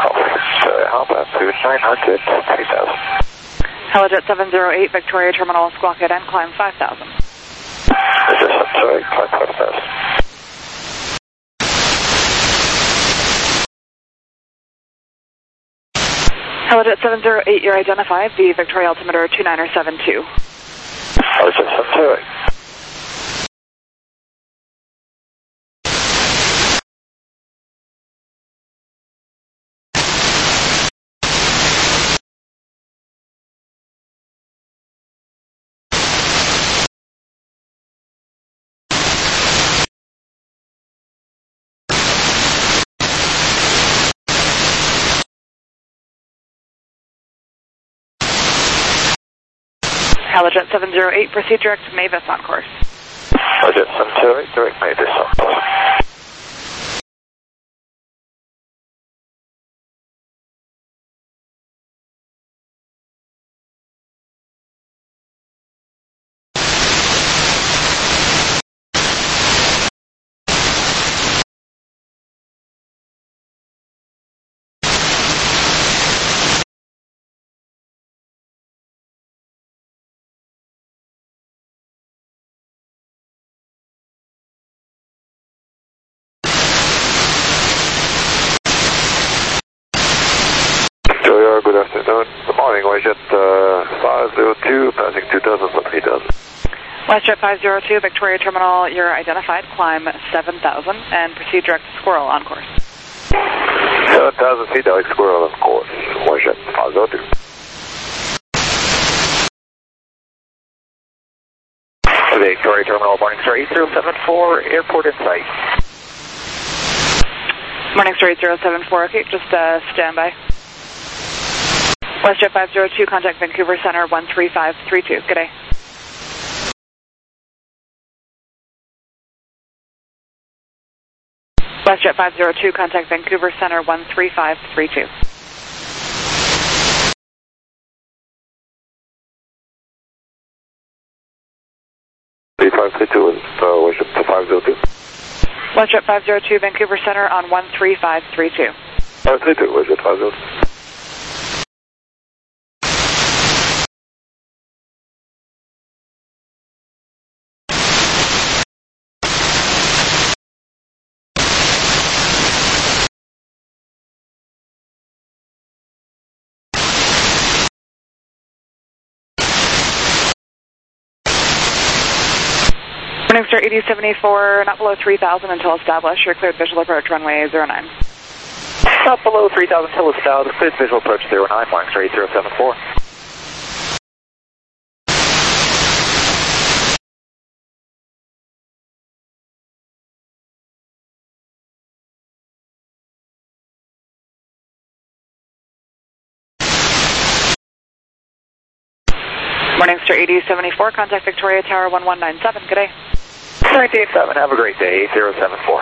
hop up to nine hundred, three thousand. Helijet seven zero eight, Victoria Terminal, squawk it and climb five thousand. Helijet seven zero eight, climb five thousand. Helijet seven zero eight, you're identified, the Victoria altimeter two niner seven two. Helijet seven zero eight. Helijet seven zero eight, proceed direct to Mavis on course. Helijet seven zero eight, direct Mavis on course. Good afternoon. Good morning, WestJet uh, five zero two, passing two thousand for three thousand. WestJet five zero two, Victoria Terminal, you're identified, climb seven thousand and proceed direct to Squirrel on course. seven thousand feet, direct Squirrel on course, WestJet five zero two. Victoria Terminal, Morningstar eight zero seven four, airport in sight. Morningstar eight zero seven four, okay, just uh, stand by. WestJet five zero two, contact Vancouver Center one three five three two. Good day. WestJet five zero two, contact Vancouver Center one three five three two. three five three two is uh, WestJet five zero two. WestJet five zero two, Vancouver Center on one three five three two. five three two, WestJet five zero two. Morning Star eighty seventy-four, not below three thousand until established. You're cleared visual approach runway zero nine. Not below three thousand until established. Cleared visual approach zero nine. Morning Star eight zero seven four. Morning Star eighty seventy-four, contact Victoria Tower one one nine seven. Good day. nineteen seven, have a great day. eight zero seven four.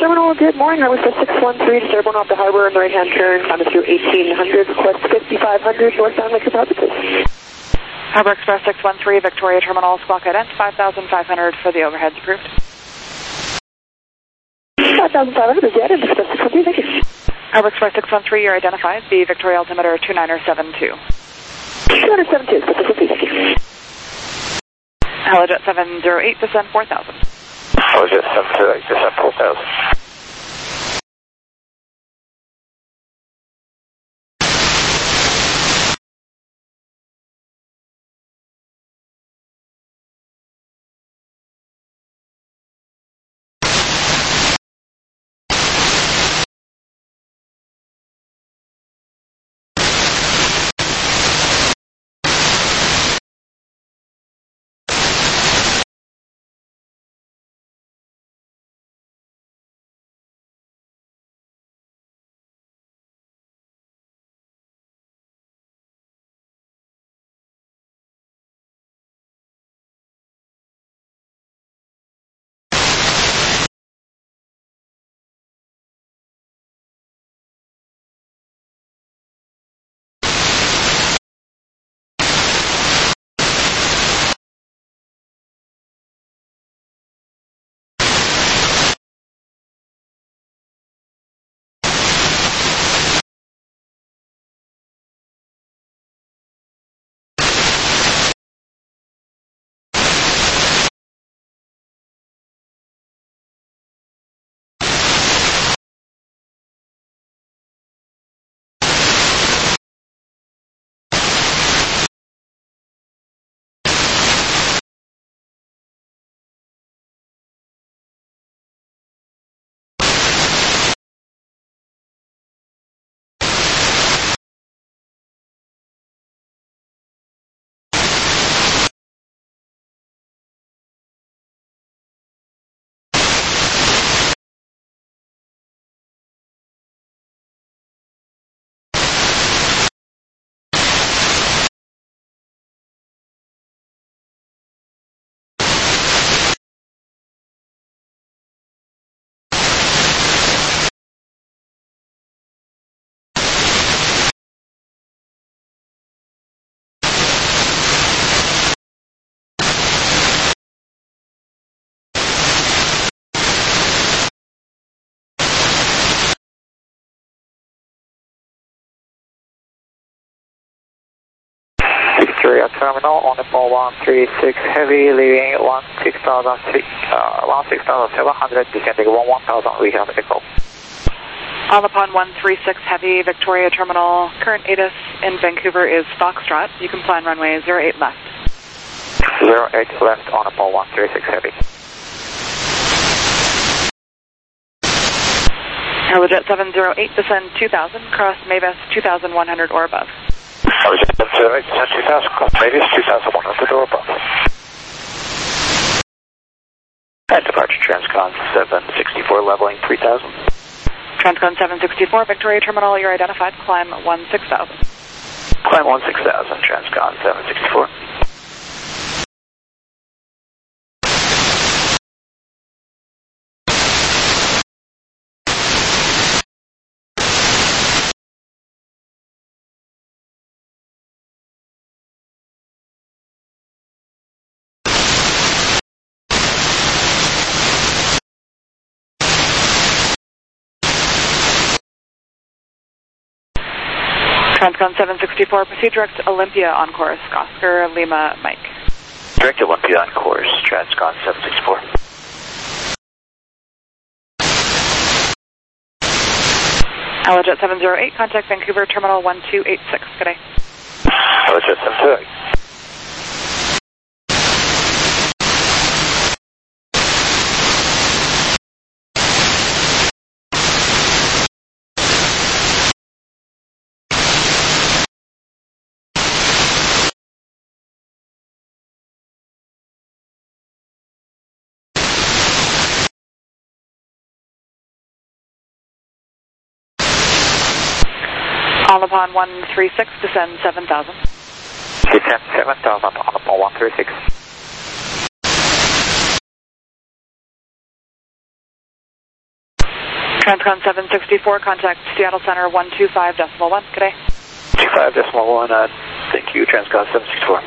Terminal, good morning. I was at six one three, just airborne off the harbor and the right-hand turn, on through eighteen hundred, request fifty-five hundred, northbound Lake Deposit, please. Harbor Express six one three, Victoria Terminal, squawk ident, five thousand five hundred for the overheads approved. five thousand five hundred is the item, Express six one three, thank you. Harbor Express six one three, you're identified, the Victoria altimeter two niner seven two. two niner seven two, Express six one three, thank you. Helijet seven zero eight, descend four thousand. Helijet seven zero eight, descend four thousand. Victoria Terminal on the ball one three six heavy, leaving one six thousand seven hundred, descending one one thousand, we have echo. On upon one three six heavy, Victoria Terminal, current A T I S in Vancouver is Foxtrot, you can plan runway zero eight left. zero eight left on the ball one three six heavy. Helijet seven zero eight, descend two thousand, cross Mavis two thousand one hundred or above. Helijet seven zero eight, descend two thousand, cross Mavis two thousand one hundred or above. At departure Transcon seven sixty-four, leveling three thousand. Transcon seven sixty-four, Victoria Terminal, you're identified, climb one six thousand. Climb one six thousand, Transcon seven sixty-four. Transcon seven sixty-four, proceed direct Olympia on course, Oscar Lima Mike. Direct Olympia on course, Transcon seven sixty-four. Helijet seven zero eight, contact Vancouver Terminal one two eight six, good day. Helijet seven zero eight. On upon one three six, descend seven thousand. Descend seven thousand on upon one three six. Transcon seven sixty-four, contact Seattle Center one two five decimal one. Good day. two five decimal one, uh, thank you, Transcon seven sixty-four.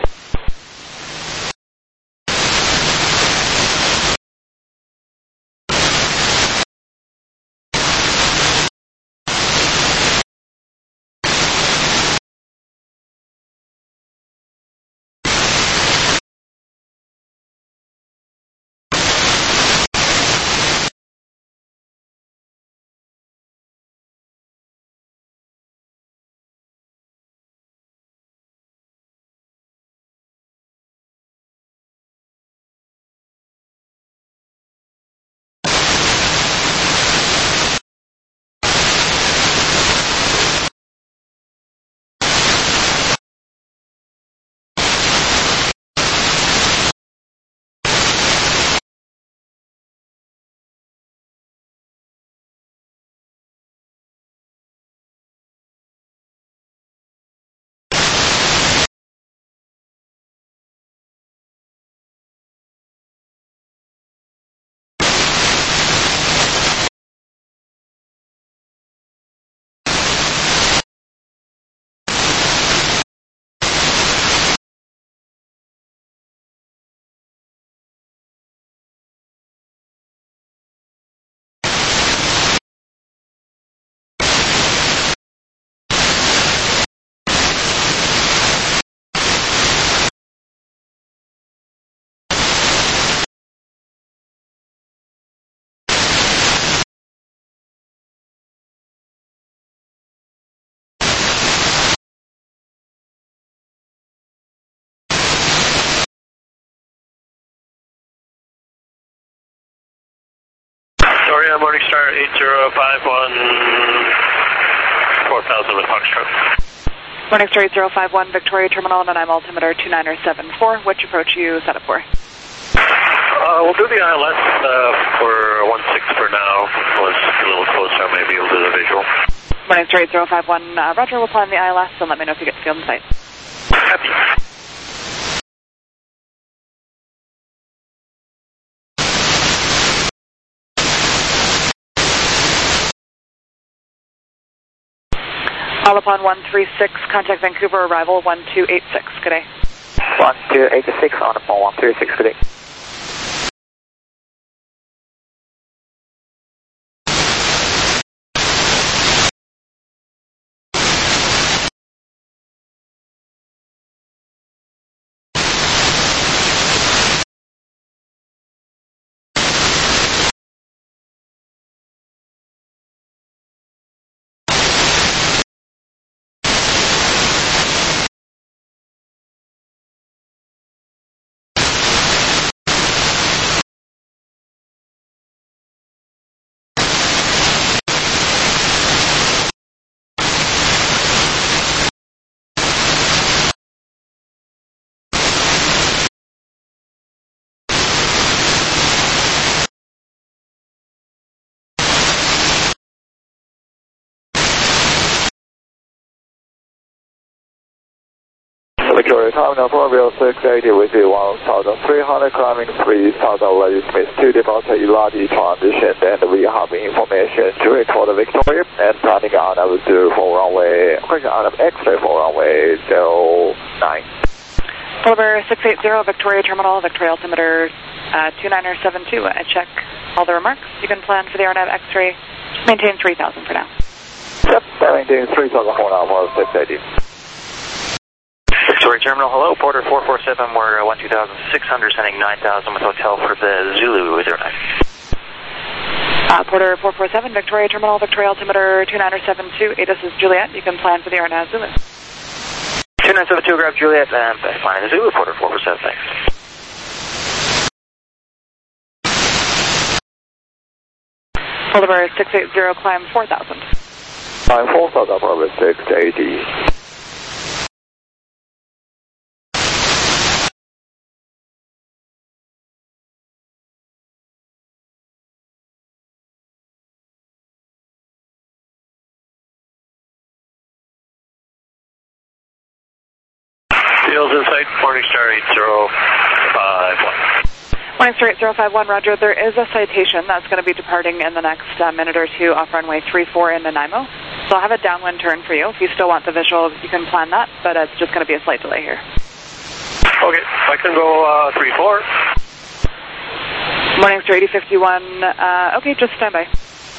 Victoria, Morningstar eight zero five one, four thousand with Foxtrot. Morningstar eight zero five one, Victoria Terminal, and I'm altimeter two niner seven four. Which approach you set up for? Uh, we'll do the I L S uh, for one six for now. Once a little closer, maybe we'll do the visual. Morningstar eight zero five one, uh, Roger, we'll plan the I L S, and let me know if you get the field in sight. Happy. Call upon one three six, contact Vancouver, arrival one two eight six. Good day. one two eight six on the phone, one three six, good day. Victoria Terminal four zero six eighty with you one thousand three hundred climbing three thousand Lady Smith to departure Eladi transition, and we have information to record Victoria and planning on of zero for runway, question on of X-ray for runway zero nine. Over six eight zero, Victoria Terminal, Victoria altimeter uh, two niner seven two. I check all the remarks. You can plan for the R N A V X-ray. Just maintain three thousand for now. Yep, maintain three thousand for now for six eighty. Victoria Terminal, hello, Porter four four seven, we're uh, one two thousand six hundred, sending nine thousand with hotel for the Zulu zero nine. Uh, Porter four four seven, Victoria Terminal, Victoria altimeter two niner seven two, A D I S is Juliet, you can plan for the R N A V Zulu. two nine seven two, grab Juliet, and flying the Zulu, Porter four four seven, thanks. Oliver six eight zero, climb four thousand. Climb four thousand, probably six eighty. Fields in sight, Morningstar eight zero five one. Morning, Star eight zero five one, Roger. There is a citation that's going to be departing in the next uh, minute or two off runway three four in Nanaimo. So I'll have a downwind turn for you. If you still want the visual, you can plan that, but it's just going to be a slight delay here. Okay, I can go uh, three four. Morning, Star eighty fifty-one. Uh, okay, just stand by.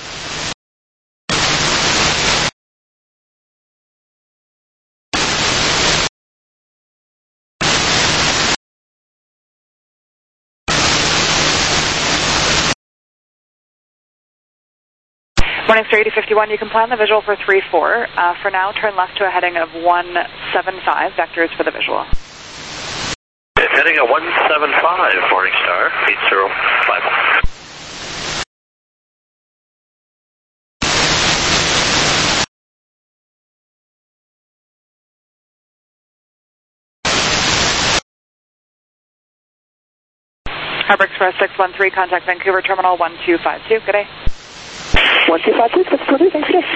Morning, Star eighty fifty-one. You can plan the visual for three four. Uh, for now, turn left to a heading of one seven five. Vectors for the visual. It's heading at one seven five, Morning Star eight zero five one. Harbor Express six one three, contact Vancouver Terminal one two five two. Good day. one two five two, six two two, thanks, good day.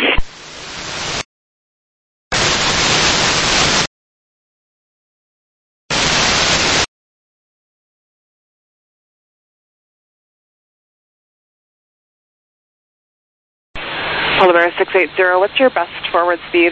Polar Bear six eight zero, what's your best forward speed?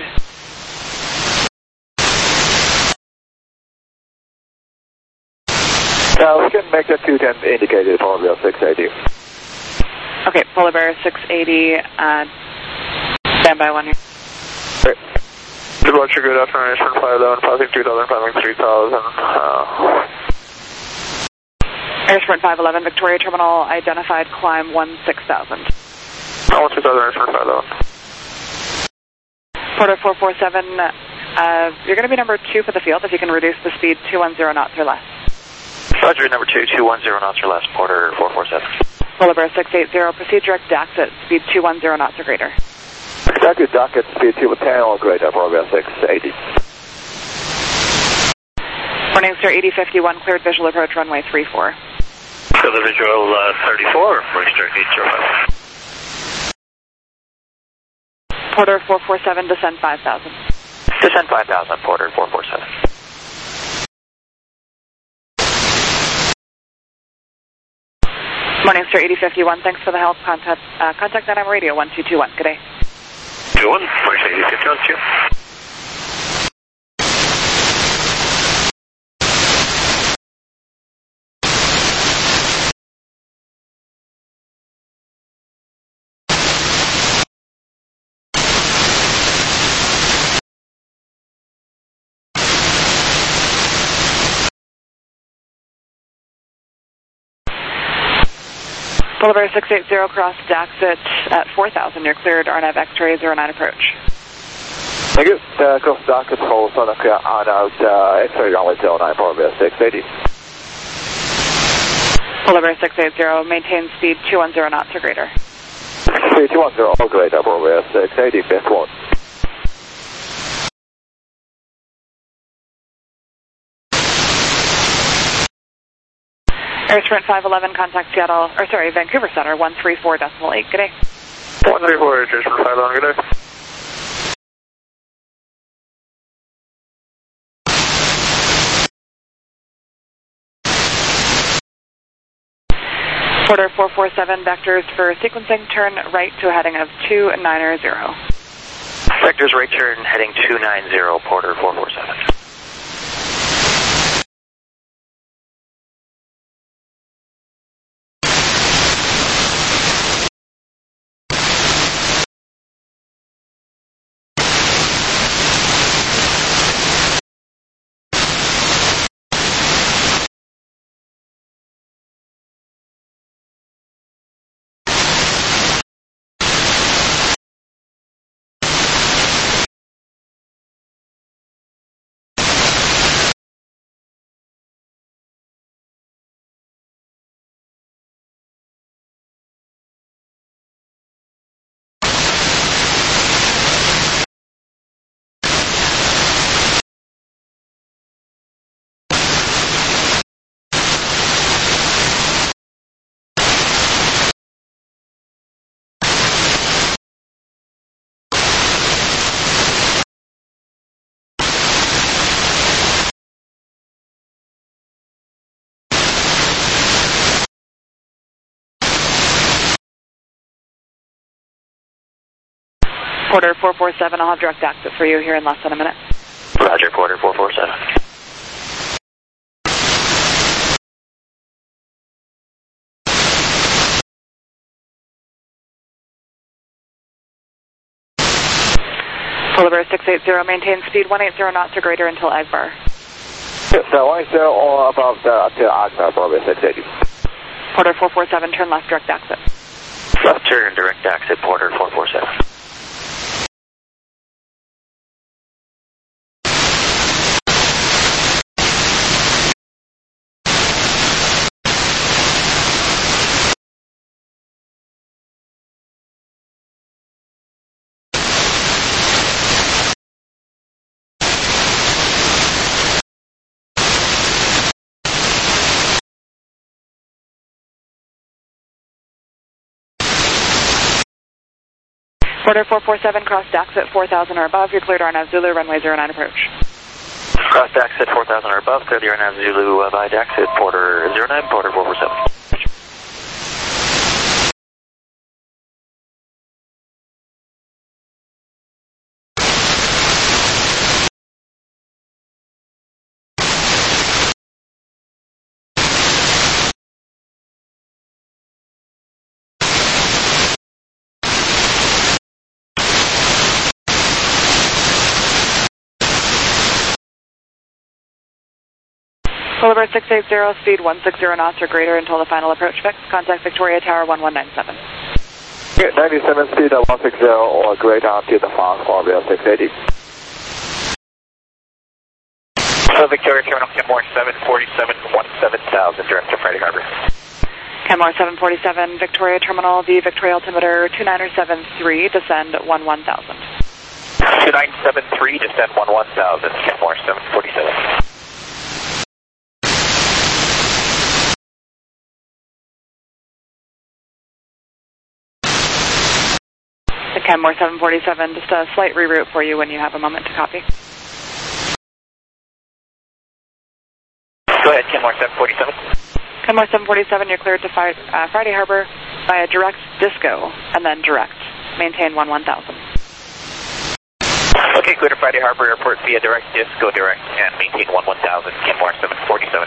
Uh, we can make the two ten indicated Polar Bear six eighty. Okay, Polar Bear six eighty, uh, stand by one here. Great. Roger, good afternoon, Eastern five eleven, passing two thousand, climbing three thousand. Uh... Airsprint five eleven, Victoria Terminal, identified, climb one six thousand. one six thousand, Eastern five eleven. Porter four four seven, uh, you're going to be number two for the field if you can reduce the speed two one zero knots or less. Roger, number two, two one zero knots or less, Porter four four seven. Polar Bear six eight zero, proceed direct D A X at speed two one zero knots or greater. Exactly, D A X at speed two ten or greater, Polar Bear six eighty. Morning, Star eighty fifty-one, cleared visual approach runway three four. So the visual uh, thirty-four, Morning Star eight zero five. Porter four four seven, descend five thousand. Descend five thousand, Porter four four seven. Morning, Star eighty fifty-one, thanks for the help. Contact, uh, contact Nanaimo Radio one two two one. Good day. two one, Morning Star eighty fifty-one, two. Polar Bear six eight zero, cross D A X at, at four thousand. You're cleared R N A V X-ray zero nine approach. Thank you. Uh, cross D A X at full, Southern clear on out, uh, X-ray runway zero nine, Polar Bear six eighty. Polar Bear six eight zero, maintain speed two one zero knots or greater. Speed two one zero or greater, Polar Bear six eighty, best one. Airsprint five eleven, contact Seattle, or sorry, Vancouver Center, one three four decimal eight. Good day. one three four, Airsprint five eleven, good day. Porter four four seven, vectors for sequencing, turn right to a heading of two nine zero. Vectors right turn heading two nine zero, Porter four four seven. Porter four four seven, I'll have direct access for you here in less than a minute. Roger, Porter four four seven. Polar Bear six eight zero, maintain speed one eighty knots or greater until Agbar. Yes, uh, one eighty or above the, until Agbar, Polar Bear six eighty. Porter four four seven, turn left, direct exit. Left turn, direct exit, Porter four four seven. Porter four four seven, crossed exit four thousand or above. You're cleared R N A V Zulu, runway zero nine approach. Crossed exit four thousand or above, clear the R N A V Zulu, uh, by exit, Porter zero nine, Porter four four seven. Polar Bear six eight zero, speed one sixty knots or greater until the final approach fix. Contact Victoria Tower one one nine seven. Okay, ninety-seven speed at one sixty or greater until the final Polar Bear six eighty. So Victoria Terminal Kenmore seven forty-seven, seventeen thousand, direct to Friday Harbor. Kenmore seven forty-seven, Victoria Terminal, the Victoria altimeter two nine seven three, descend one one thousand. two nine seven three, descend one one thousand, Kenmore seven forty-seven. The Kenmore seven forty-seven, just a slight reroute for you when you have a moment to copy. Go ahead, Kenmore seven forty-seven. Kenmore seven forty-seven, you're cleared to fi uh, Friday Harbor via direct disco and then direct. Maintain one one thousand. Okay, clear to Friday Harbor Airport via direct disco direct and maintain one one thousand, Kenmore seven forty-seven.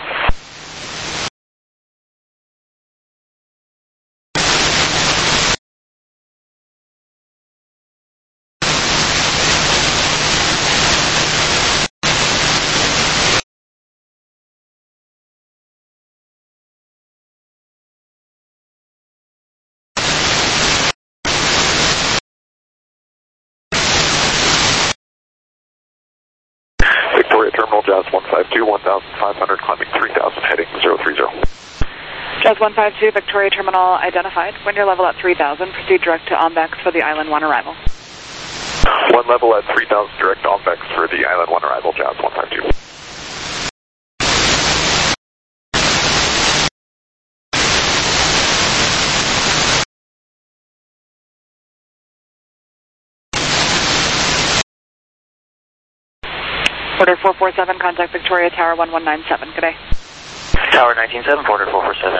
Victoria Terminal, Jazz one five two, one thousand five hundred, climbing three thousand, heading zero three zero. Jazz one five two, Victoria Terminal identified. When you're level at three thousand, proceed direct to Ombex for the Island one arrival. One level at three thousand, direct to Ombex for the Island one arrival, Jazz one five two. Porter four four seven, contact Victoria Tower one one nine seven. Good day. Tower nineteen seven, Porter four four seven.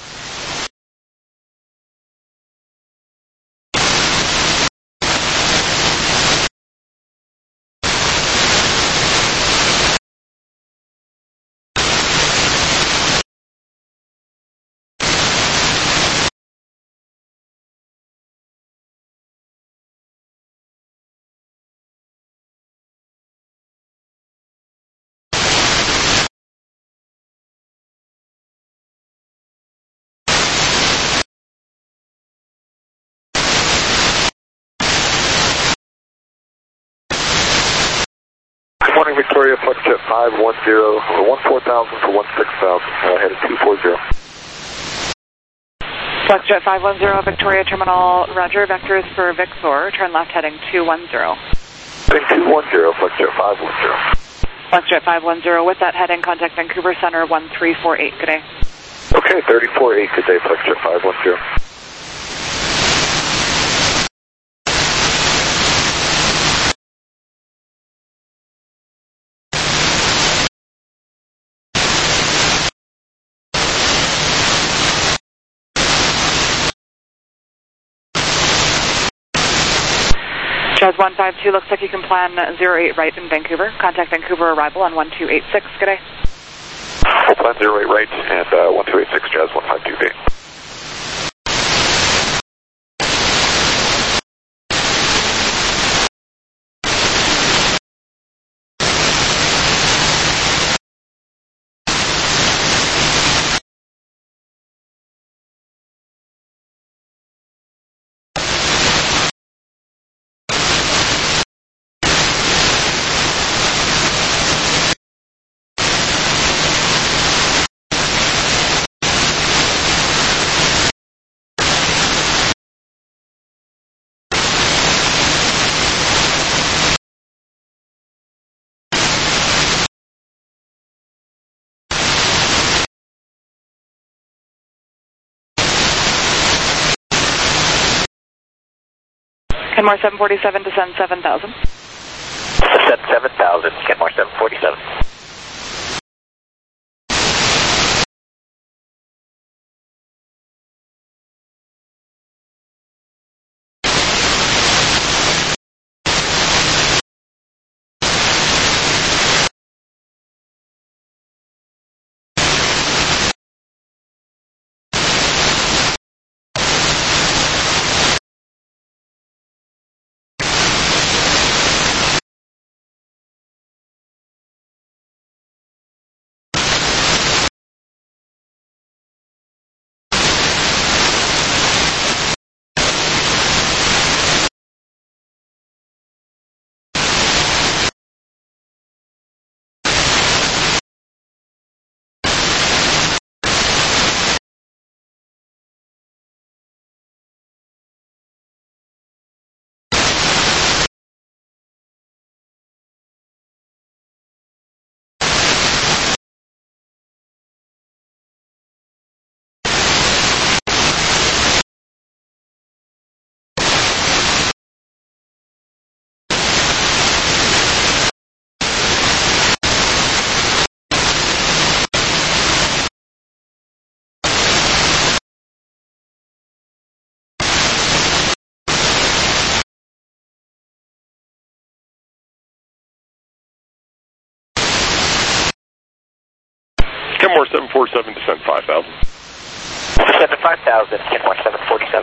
Good morning, Victoria, Flexjet five one zero, one four thousand for one six thousand, uh, headed two four zero. Flexjet five one zero, Victoria Terminal, roger, vectors for Vixor, turn left heading two one zero. Heading two one zero, Flexjet five one zero. Flexjet five one zero, with that heading, contact Vancouver Center one three four eight. Good day. Okay, thirty-four eight, good day, Flexjet five one zero. Jazz one five two, looks like you can plan zero eight right in Vancouver. Contact Vancouver arrival on one two eight six. Good day. We'll plan zero eight right and uh, one two eight six, Jazz one five two day. Kenmore seven forty-seven, descend seven thousand. Descend seven thousand, Kenmore seven forty-seven. Kenmore seven forty-seven, descend five thousand. Descend five thousand, Kenmore seven forty-seven.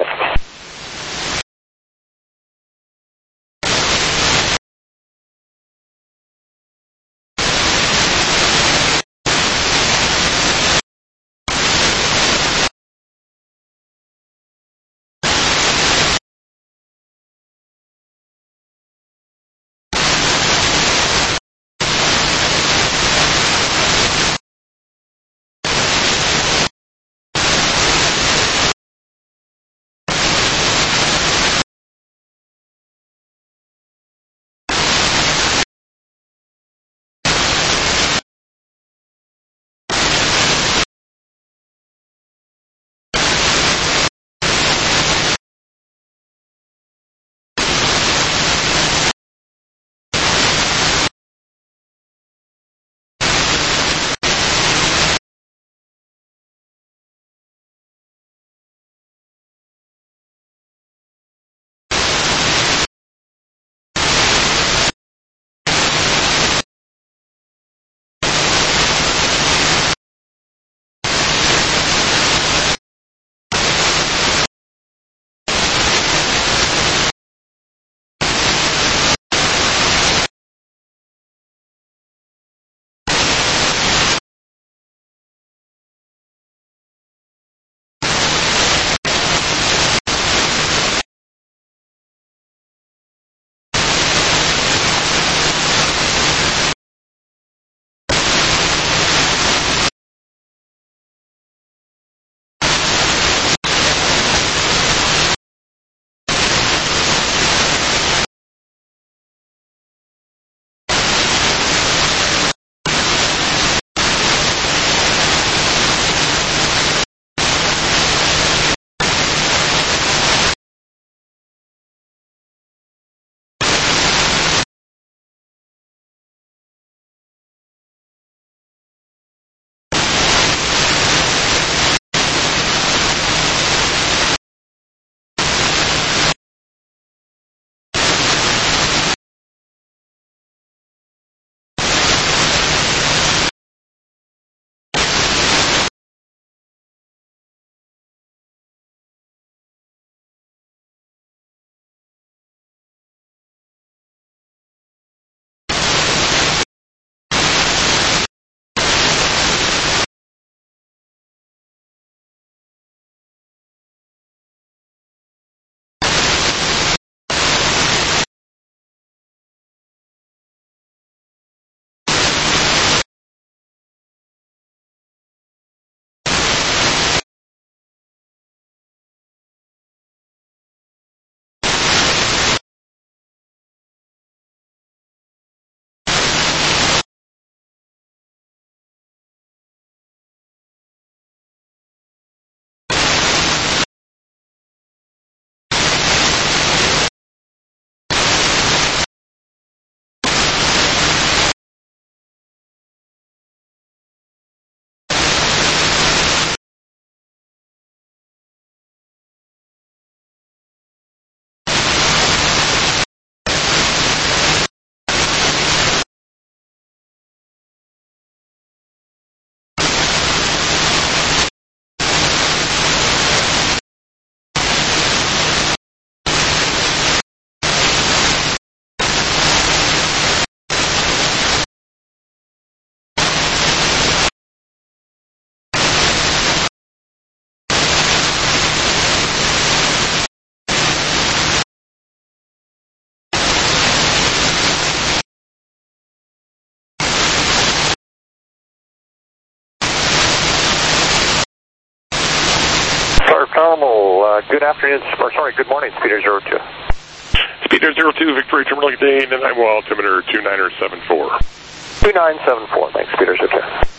Normal, uh, good afternoon, or sorry, good morning, Speeder zero two. Speeder zero two, Victory Terminal, good day, Nanaimo altimeter two niner seven four. two nine seven four, thanks, Speeder zero two.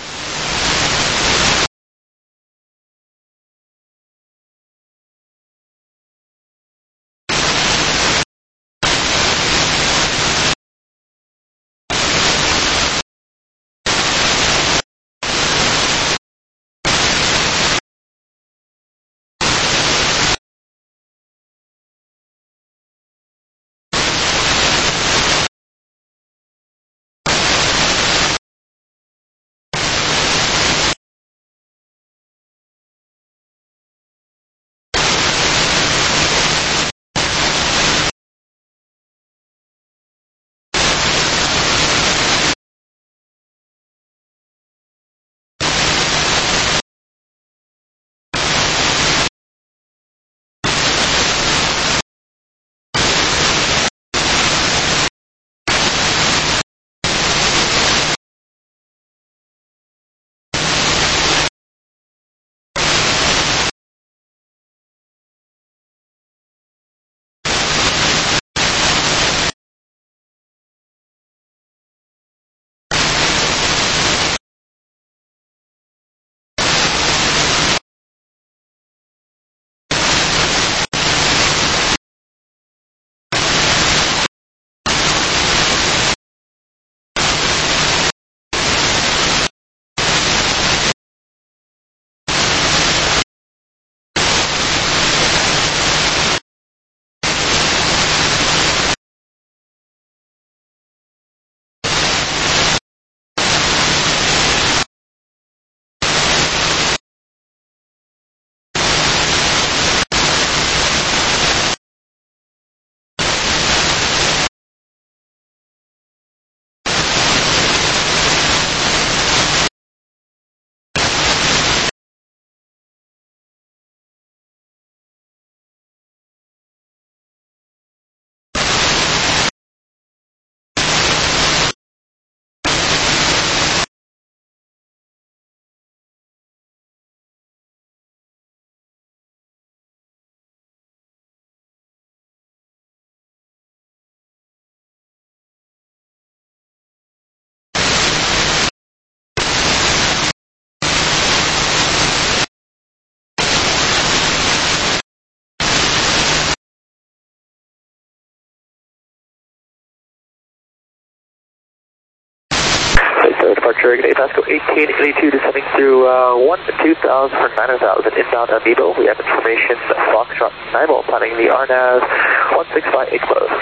Departure, good day, Pasco eighteen eighty-two, descending through uh, one two thousand for nine thousand, inbound Amibo. We have information that Foxtrot Nanaimo planning the R N A V one six five eight close.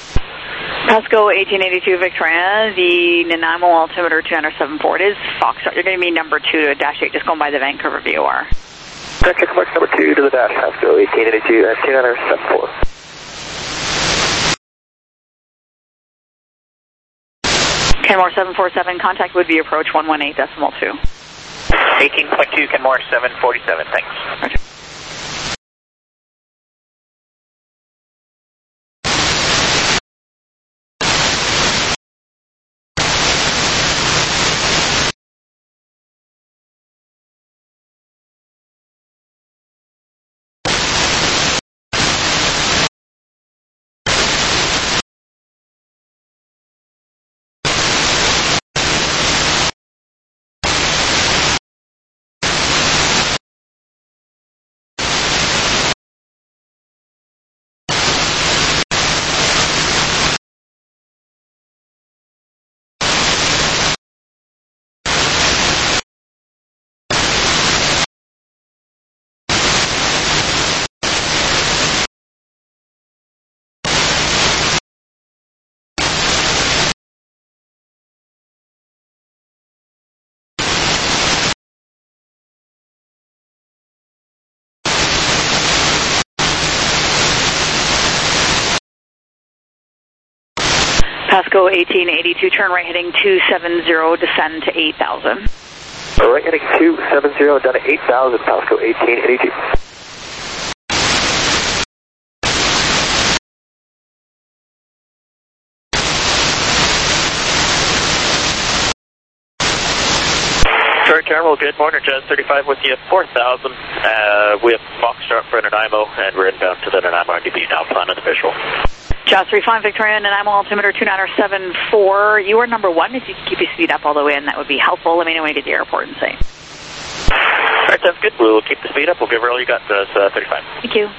Pasco eighteen eighty-two Victoria, the Nanaimo altimeter two niner seven four. It is Foxtrot. You're going to be number two to dash eight, just going by the Vancouver V O R. Check mark number two to the dash, Pasco eighteen eighty-two, uh, two niner seven four. Kenmore seven four seven, contact would be approach one one eight decimal two. eighteen point two, Kenmore seven forty-seven, thanks. Okay. Pasco eighteen eighty-two, turn right heading two seven zero, descend to eight thousand. Right heading two seven zero, down to eight thousand, Pasco eighteen eighty-two. Terminal, good morning, Jazz thirty-five with you at four thousand. Uh, we have Foxtrot for Nanaimo, and we're inbound to the Nanaimo R D B now, plan on the visual. Jazz thirty-five, Victoria, Nanaimo altimeter two nine seven four. You are number one. If you could keep your speed up all the way in, that would be helpful. Let me know when you get to the airport and say. All right, sounds good. We'll keep the speed up. We'll give her all you got, uh, thirty-five. Thank you.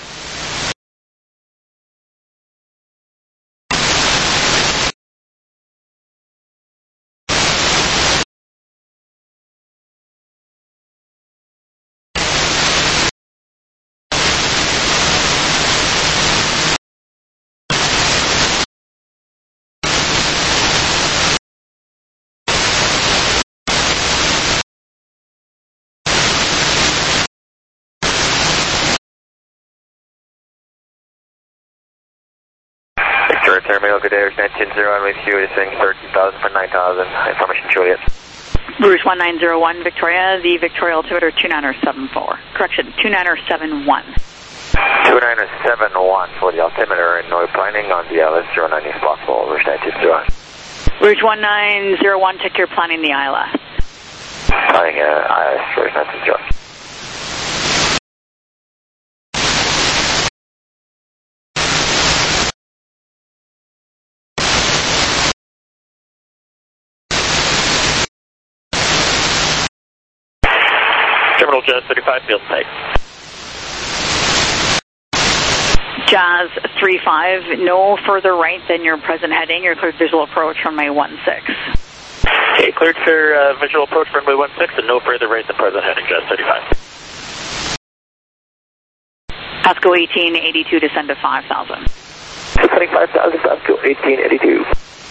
Terminal, good day, nineteen zero one with you, descending thirteen thousand for nine thousand, information Juliet. Rouge one nine zero one, Victoria, the Victoria altimeter two nine seven four. Correction, two nine seven one. two nine seven one for the altimeter, and we're planning on the L S zero nine East Blockfall, Rouge nineteen zero one. Rouge one nine zero one, check your planning the I L S. Planning uh, I L S, Rouge nineteen zero one. Terminal Jazz thirty-five, field tight. Jazz three five, no further right than your present heading. You're cleared visual approach runway one six. Okay, cleared for uh, visual approach runway one six and no further right than present heading, Jazz thirty-five. Pasco eighteen eighty-two, descend to five thousand. Descending five thousand, Pasco eighteen eighty-two.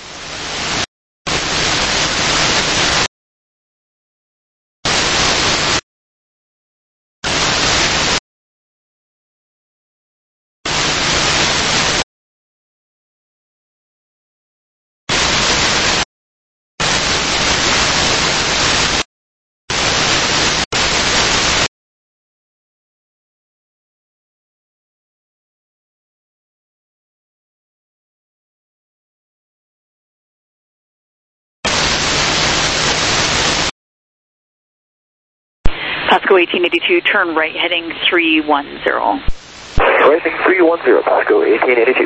Pasco eighteen eighty-two, turn right heading three one zero. Rising three one zero, Pasco eighteen eighty-two.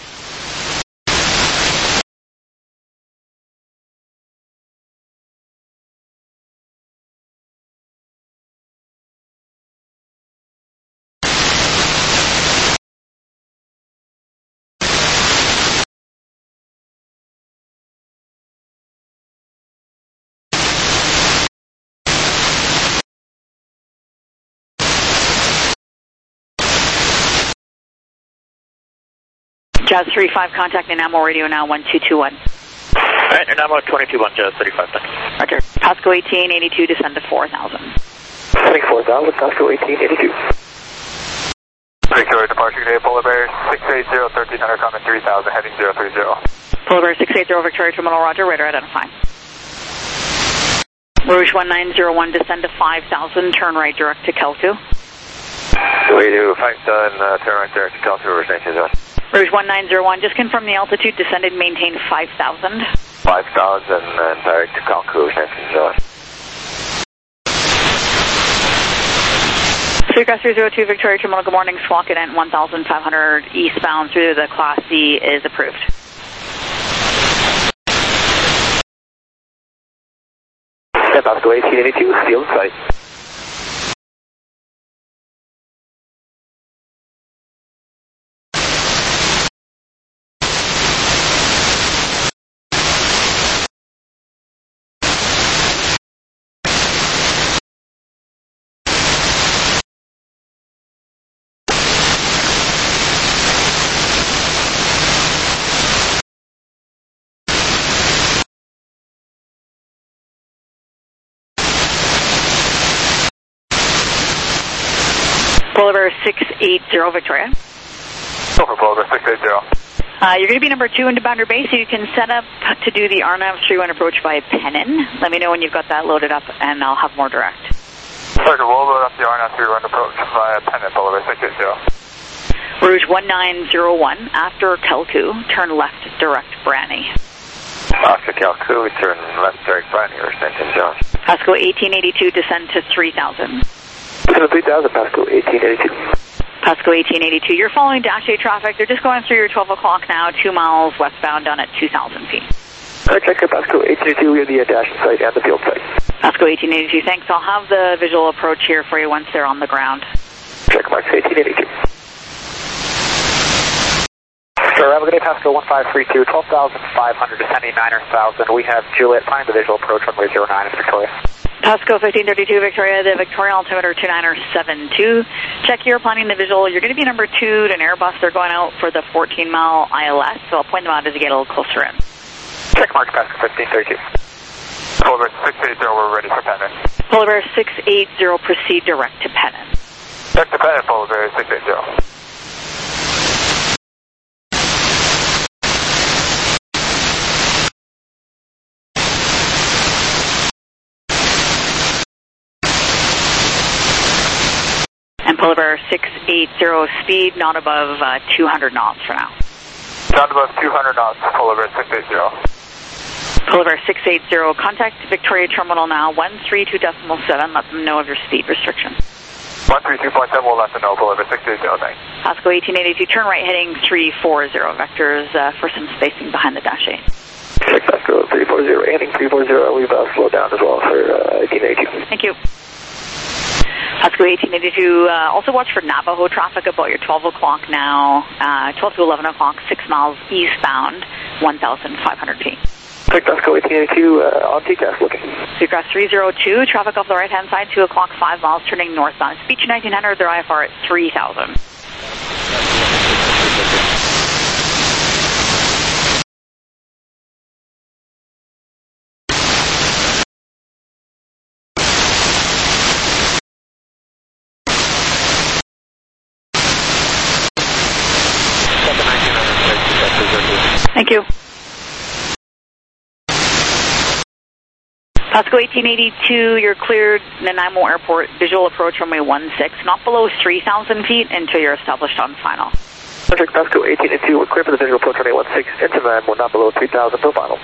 Jazz three five, contact Nanaimo radio now one two two one. Alright, Nanaimo twenty-two one, Jazz thirty-five. Roger. Pasco eighteen eighty-two, descend to four thousand. Descending four thousand, Pasco eighteen eighty-two. Victoria departure today, Polar Bear six eight zero, thirteen hundred, comment three thousand, heading zero three zero. Polar Bear six eight zero, Victoria Terminal, roger, radar identify. Rouge one nine zero one, descend to five thousand, turn right direct to Kelku. We do five thousand, uh, turn right direct to Kelku, Rouge nineteen zero one. Rouge one nine zero one, just confirm the altitude, descended, maintain five thousand. five thousand and direct to Kelku, Rouge nineteen zero one. Streetcross three zero two, Victoria Terminal, good morning, Squawk Cadent one thousand five hundred eastbound through the Class C is approved. Pasco eighteen eighty-two, field sight. Boulevard six eight zero, Victoria. Over Boulevard six eight zero. Uh, you're going to be number two into boundary base, so you can set up to do the R NAV three one approach by Pennon. Let me know when you've got that loaded up, and I'll have more direct. Roger, we'll load up the R NAV three one approach via Pennon, Boulevard six eight zero. Rouge one nine zero one, after Kelku, turn left direct Branny. After Kelku, we turn left direct Branny, Rouge nineteen zero. Pasco eighteen eighty-two, descend to three thousand. Descend to three thousand, Pasco eighteen eighty-two. Pasco eighteen eighty-two, you're following Dash eight traffic. They're just going through your twelve o'clock now, two miles westbound down at two thousand feet. Alright, check your Pasco eighteen eighty-two, we have the uh, Dash site and the field site. Pasco eighteen eighty-two, thanks. I'll have the visual approach here for you once they're on the ground. Check marks eighteen eighty-two. Sure, have a good day, Pasco one five three two, twelve thousand five hundred, descending niner thousand. We have Juliet, find the visual approach runway zero nine in Victoria. Pasco fifteen thirty-two Victoria, the Victoria altimeter two niner seven two. Check here, planning the visual. You're going to be number two to an Airbus. They're going out for the fourteen mile I L S, so I'll point them out as you get a little closer in. Check mark, Pasco fifteen thirty-two. Polar Bear six eighty, we're ready for pennant. Polar Bear six eighty, proceed direct to pennant. Direct to pennant, Polar Bear six eighty. And Polar Bear six eighty, speed not above uh, two hundred knots for now. Not above two hundred knots, Polar Bear six eighty. Polar Bear six eighty, contact Victoria Terminal now, one three two point seven, let them know of your speed restriction. one three two point seven, we'll let them know, Polar Bear six eighty, thanks. Pasco eighteen eighty-two, turn right heading three forty, vectors uh, for some spacing behind the Dash eight. Check Pasco three forty, ending three forty, we've uh, slowed down as well for uh, eighteen eighty-two. Thank you. Pasco eighteen eighty-two, uh, also watch for Navajo traffic about your twelve o'clock now, uh, twelve to eleven o'clock, six miles eastbound, one thousand five hundred feet. Check Pasco eighteen eighty-two, uh, on T C A S looking. Seacrest three oh two, traffic off the right-hand side, two o'clock, five miles, turning northbound. Beach nineteen hundred, their I F R at three thousand. Thank you. Pasco eighteen eighty-two, you're cleared Nanaimo Airport, visual approach runway one six, not below three thousand feet until you're established on final. Check Pasco eighteen eighty-two, we're clear for the visual approach runway one six, into Nanaimo, not below three thousand for final.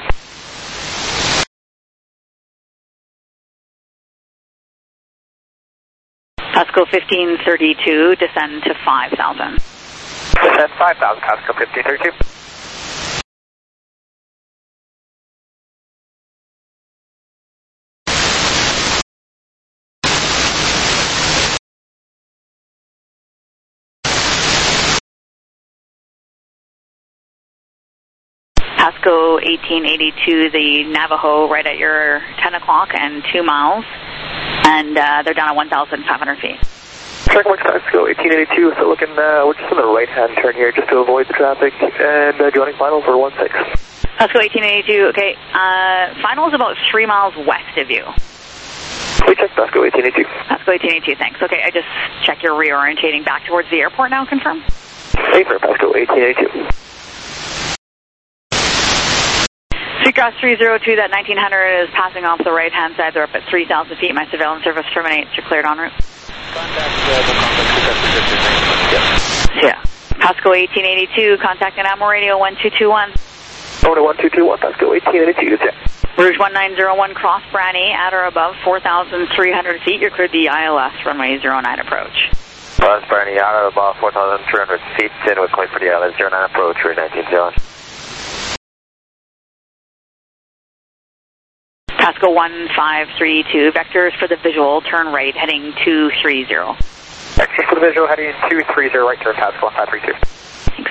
Pasco fifteen thirty-two, descend to five thousand. Descend five thousand, Pasco fifteen thirty-two. Pasco eighteen eighty-two, the Navajo right at your ten o'clock and two miles, and uh, they're down at one thousand five hundred feet. Check marks Pasco eighteen eighty-two, so looking, uh, we're just on the right-hand turn here just to avoid the traffic, and uh, joining final for one six. Pasco eighteen eighty-two, okay, uh, final is about three miles west of you. We check Pasco eighteen eighty-two. Pasco eighteen eighty-two, thanks. Okay, I just check you're reorientating back towards the airport now, confirm? Safer, Pasco eighteen eighty-two. Seacrest three oh two, that nineteen hundred is passing off the right-hand side. They're up at three thousand feet. My surveillance service terminates. You're cleared en route. Contact, uh, contact, yeah. Pasco eighteen eighty-two, contact Nanaimo Radio one two two one. Owner one two two one, Pasco eighteen eighty-two, check. Rouge one nine zero one, cross Brani, at or above four thousand three hundred feet. You're cleared the I L S runway zero nine approach. Cross Brani, at or above four thousand three hundred feet. In with clear for the I L S zero nine approach, route nineteen zero. Pasco one five three two, vectors for the visual, turn right, heading two three zero. Vectors for the visual, heading two three zero, right turn, Pasco one five three two. Thanks.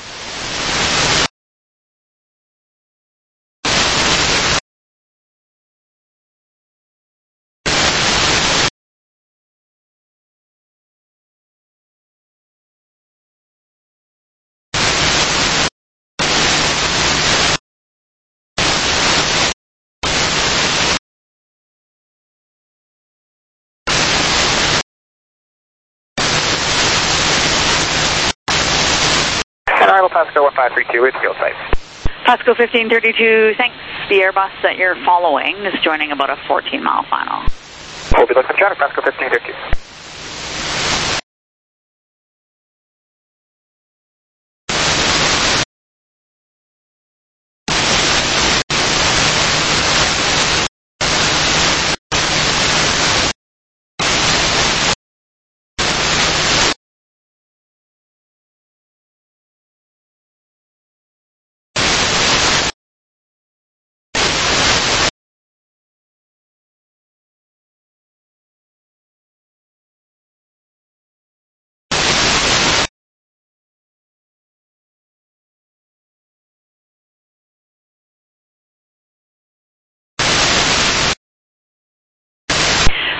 Arrival Pasco one five three two, it's field site. Pasco fifteen thirty-two, thanks. The Airbus that you're following is joining about a fourteen mile final. We'll be looking for traffic, Pasco fifteen thirty-two.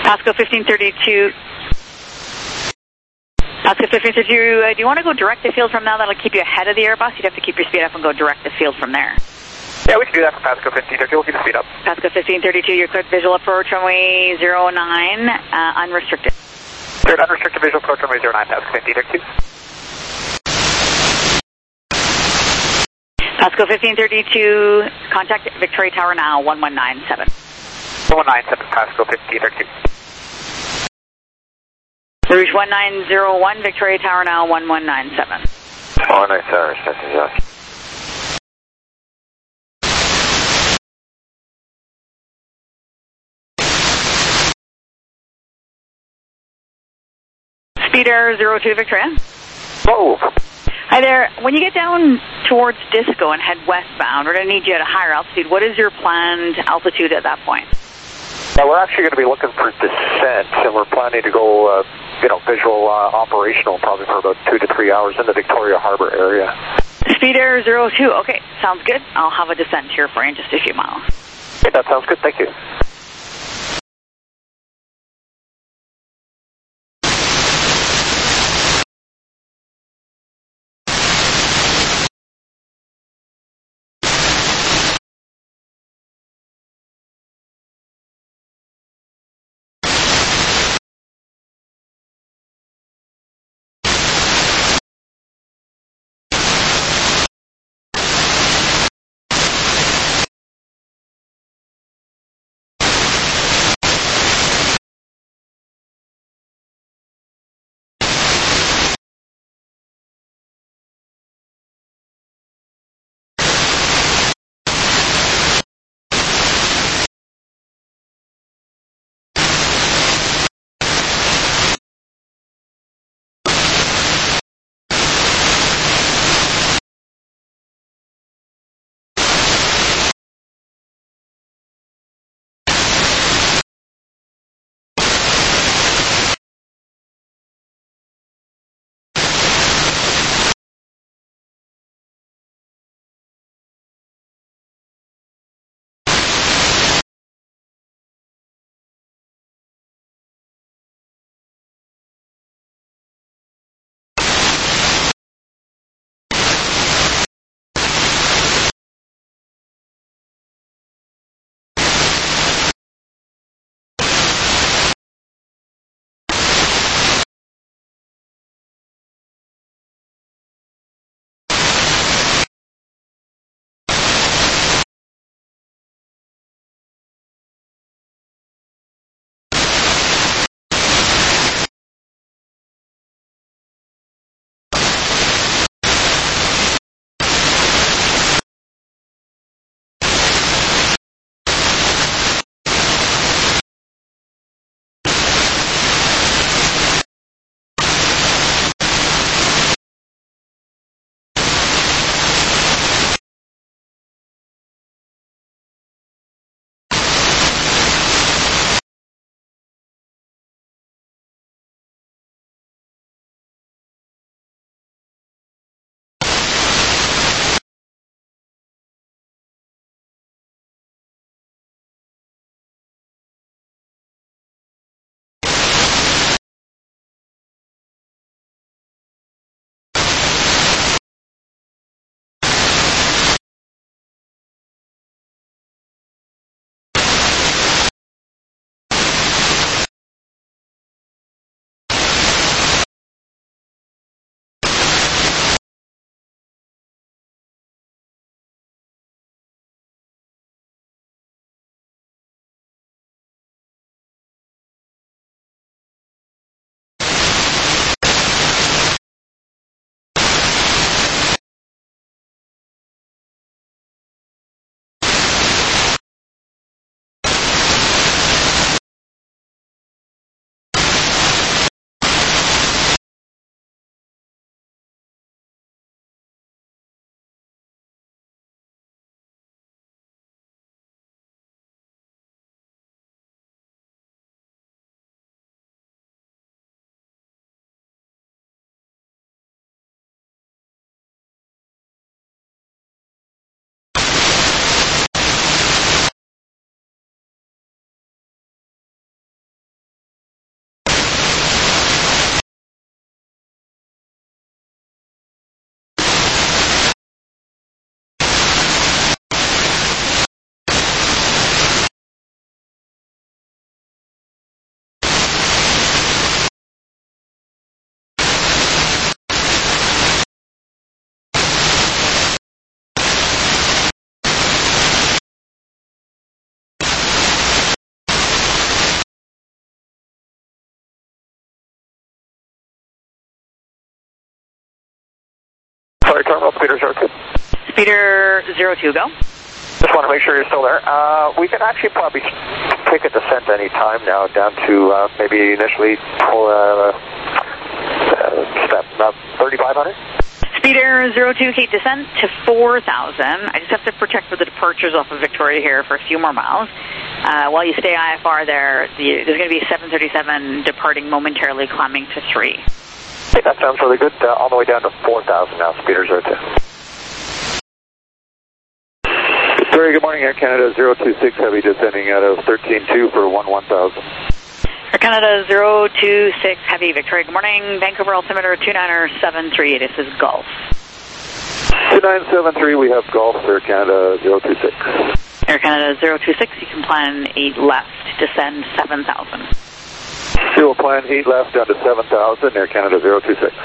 Pasco fifteen thirty-two. Pasco fifteen thirty-two, uh, do you want to go direct to field from now? That'll keep you ahead of the Airbus. You'd have to keep your speed up and go direct to field from there. Yeah, we can do that for Pasco fifteen thirty-two. We'll keep the speed up. Pasco fifteen thirty-two, you're cleared visual approach runway zero nine, uh, unrestricted. Cleared unrestricted visual approach runway zero nine, Pasco fifteen thirty-two. Pasco fifteen thirty-two, contact Victoria Tower now, one one nine seven. one one nine seven, Pasco fifteen thirty-two. Rouge one nine zero one, Victoria Tower now, one one nine seven. one nine seven, reception, Josh. Speed Air zero two, Victoria. Whoa. Hi there. When you get down towards Disco and head westbound, we're going to need you at a higher altitude. What is your planned altitude at that point? Yeah, we're actually going to be looking for descent, and we're planning to go, uh, you know, visual uh, operational probably for about two to three hours in the Victoria Harbor area. Speed Air zero two. Okay, sounds good. I'll have a descent here for you in just a few miles. Okay, that sounds good. Thank you. Victoria Terminal, Speeder zero two. Speeder zero two, go. Just want to make sure you're still there. Uh, we can actually probably take a descent any time now down to uh, maybe initially uh, uh, step about thirty-five hundred. Speeder zero two, Cape descent to four thousand. I just have to protect for the departures off of Victoria here for a few more miles. Uh, while you stay I F R there, the, there's going to be seven thirty-seven departing momentarily, climbing to three. Okay, that sounds really good. Uh, all the way down to four thousand now, Speeder zero two. Very good morning, Air Canada zero two six, heavy descending out of thirteen two for one one thousand. Air Canada zero two six, heavy, Victoria, good morning. Vancouver altimeter two nine seven three, this is Golf. two nine seven three, we have Golf, Air Canada zero two six. Air Canada zero two six, you can plan eight left, descend seven thousand. Fuel plan eight left down to seven thousand, Air Canada zero two six.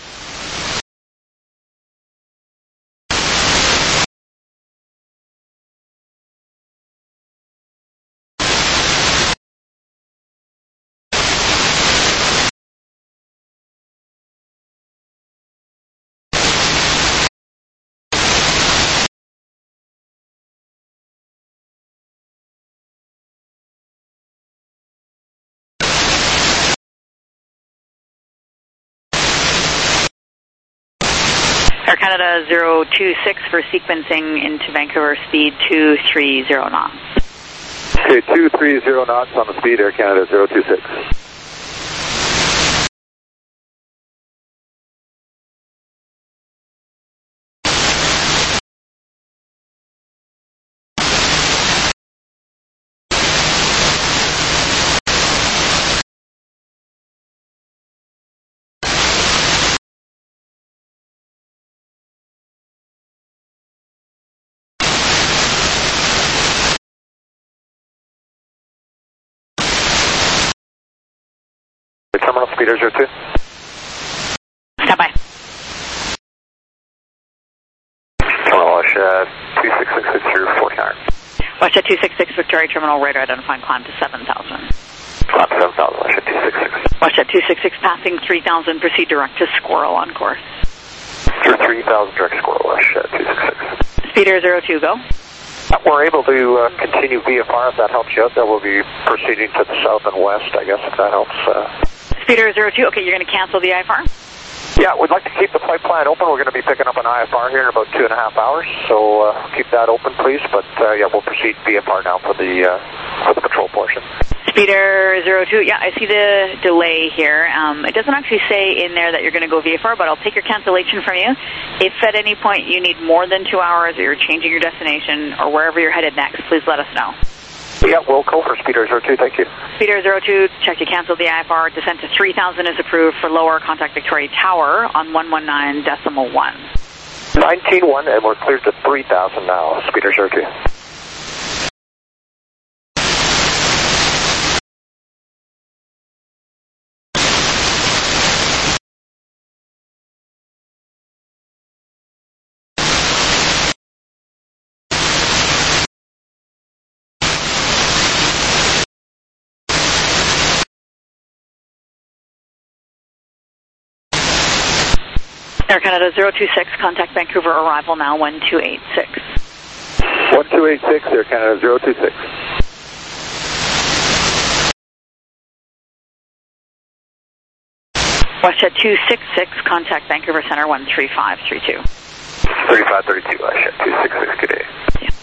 Air Canada zero two six for sequencing into Vancouver, speed two three zero knots. Okay, two three zero knots on the speed, Air Canada zero two six. Terminal Speeder zero two. Stand by. Terminal Wash uh, two six six six through fourteen hundred. Wash at two six six, Victoria Terminal, radar identifying climb to seven thousand. Climb to seven thousand, Wash at two six six. Wash at two six six, passing three thousand, proceed direct to Squirrel on course. Through three thousand, direct Squirrel, Wash at two six six. Speeder zero two, go. We're able to uh, continue V F R if that helps you out. Then we'll be proceeding to the south and west, I guess, if that helps. Uh... Speeder zero two, okay, you're going to cancel the I F R? Yeah, we'd like to keep the flight plan open. We're going to be picking up an I F R here in about two and a half hours, so uh, keep that open, please. But uh, yeah, we'll proceed V F R now for the uh, for the patrol portion. Speeder zero two, yeah, I see the delay here. Um, it doesn't actually say in there that you're going to go V F R, but I'll take your cancellation from you. If at any point you need more than two hours or you're changing your destination or wherever you're headed next, please let us know. Yeah, we'll go for Speeder zero two, thank you. Speeder zero two, check you cancel the I F R. Descent to three thousand is approved for lower. Contact Victoria Tower on one one nine decimal one. nineteen one, and we're cleared to three thousand now, Speeder zero two. Air Canada zero two six, contact Vancouver arrival now one two eight six. one two eight six, Air Canada zero two six. WestJet two six six, contact Vancouver Center one three five three two. thirty-five thirty-two, WestJet two six six, good day. Yeah.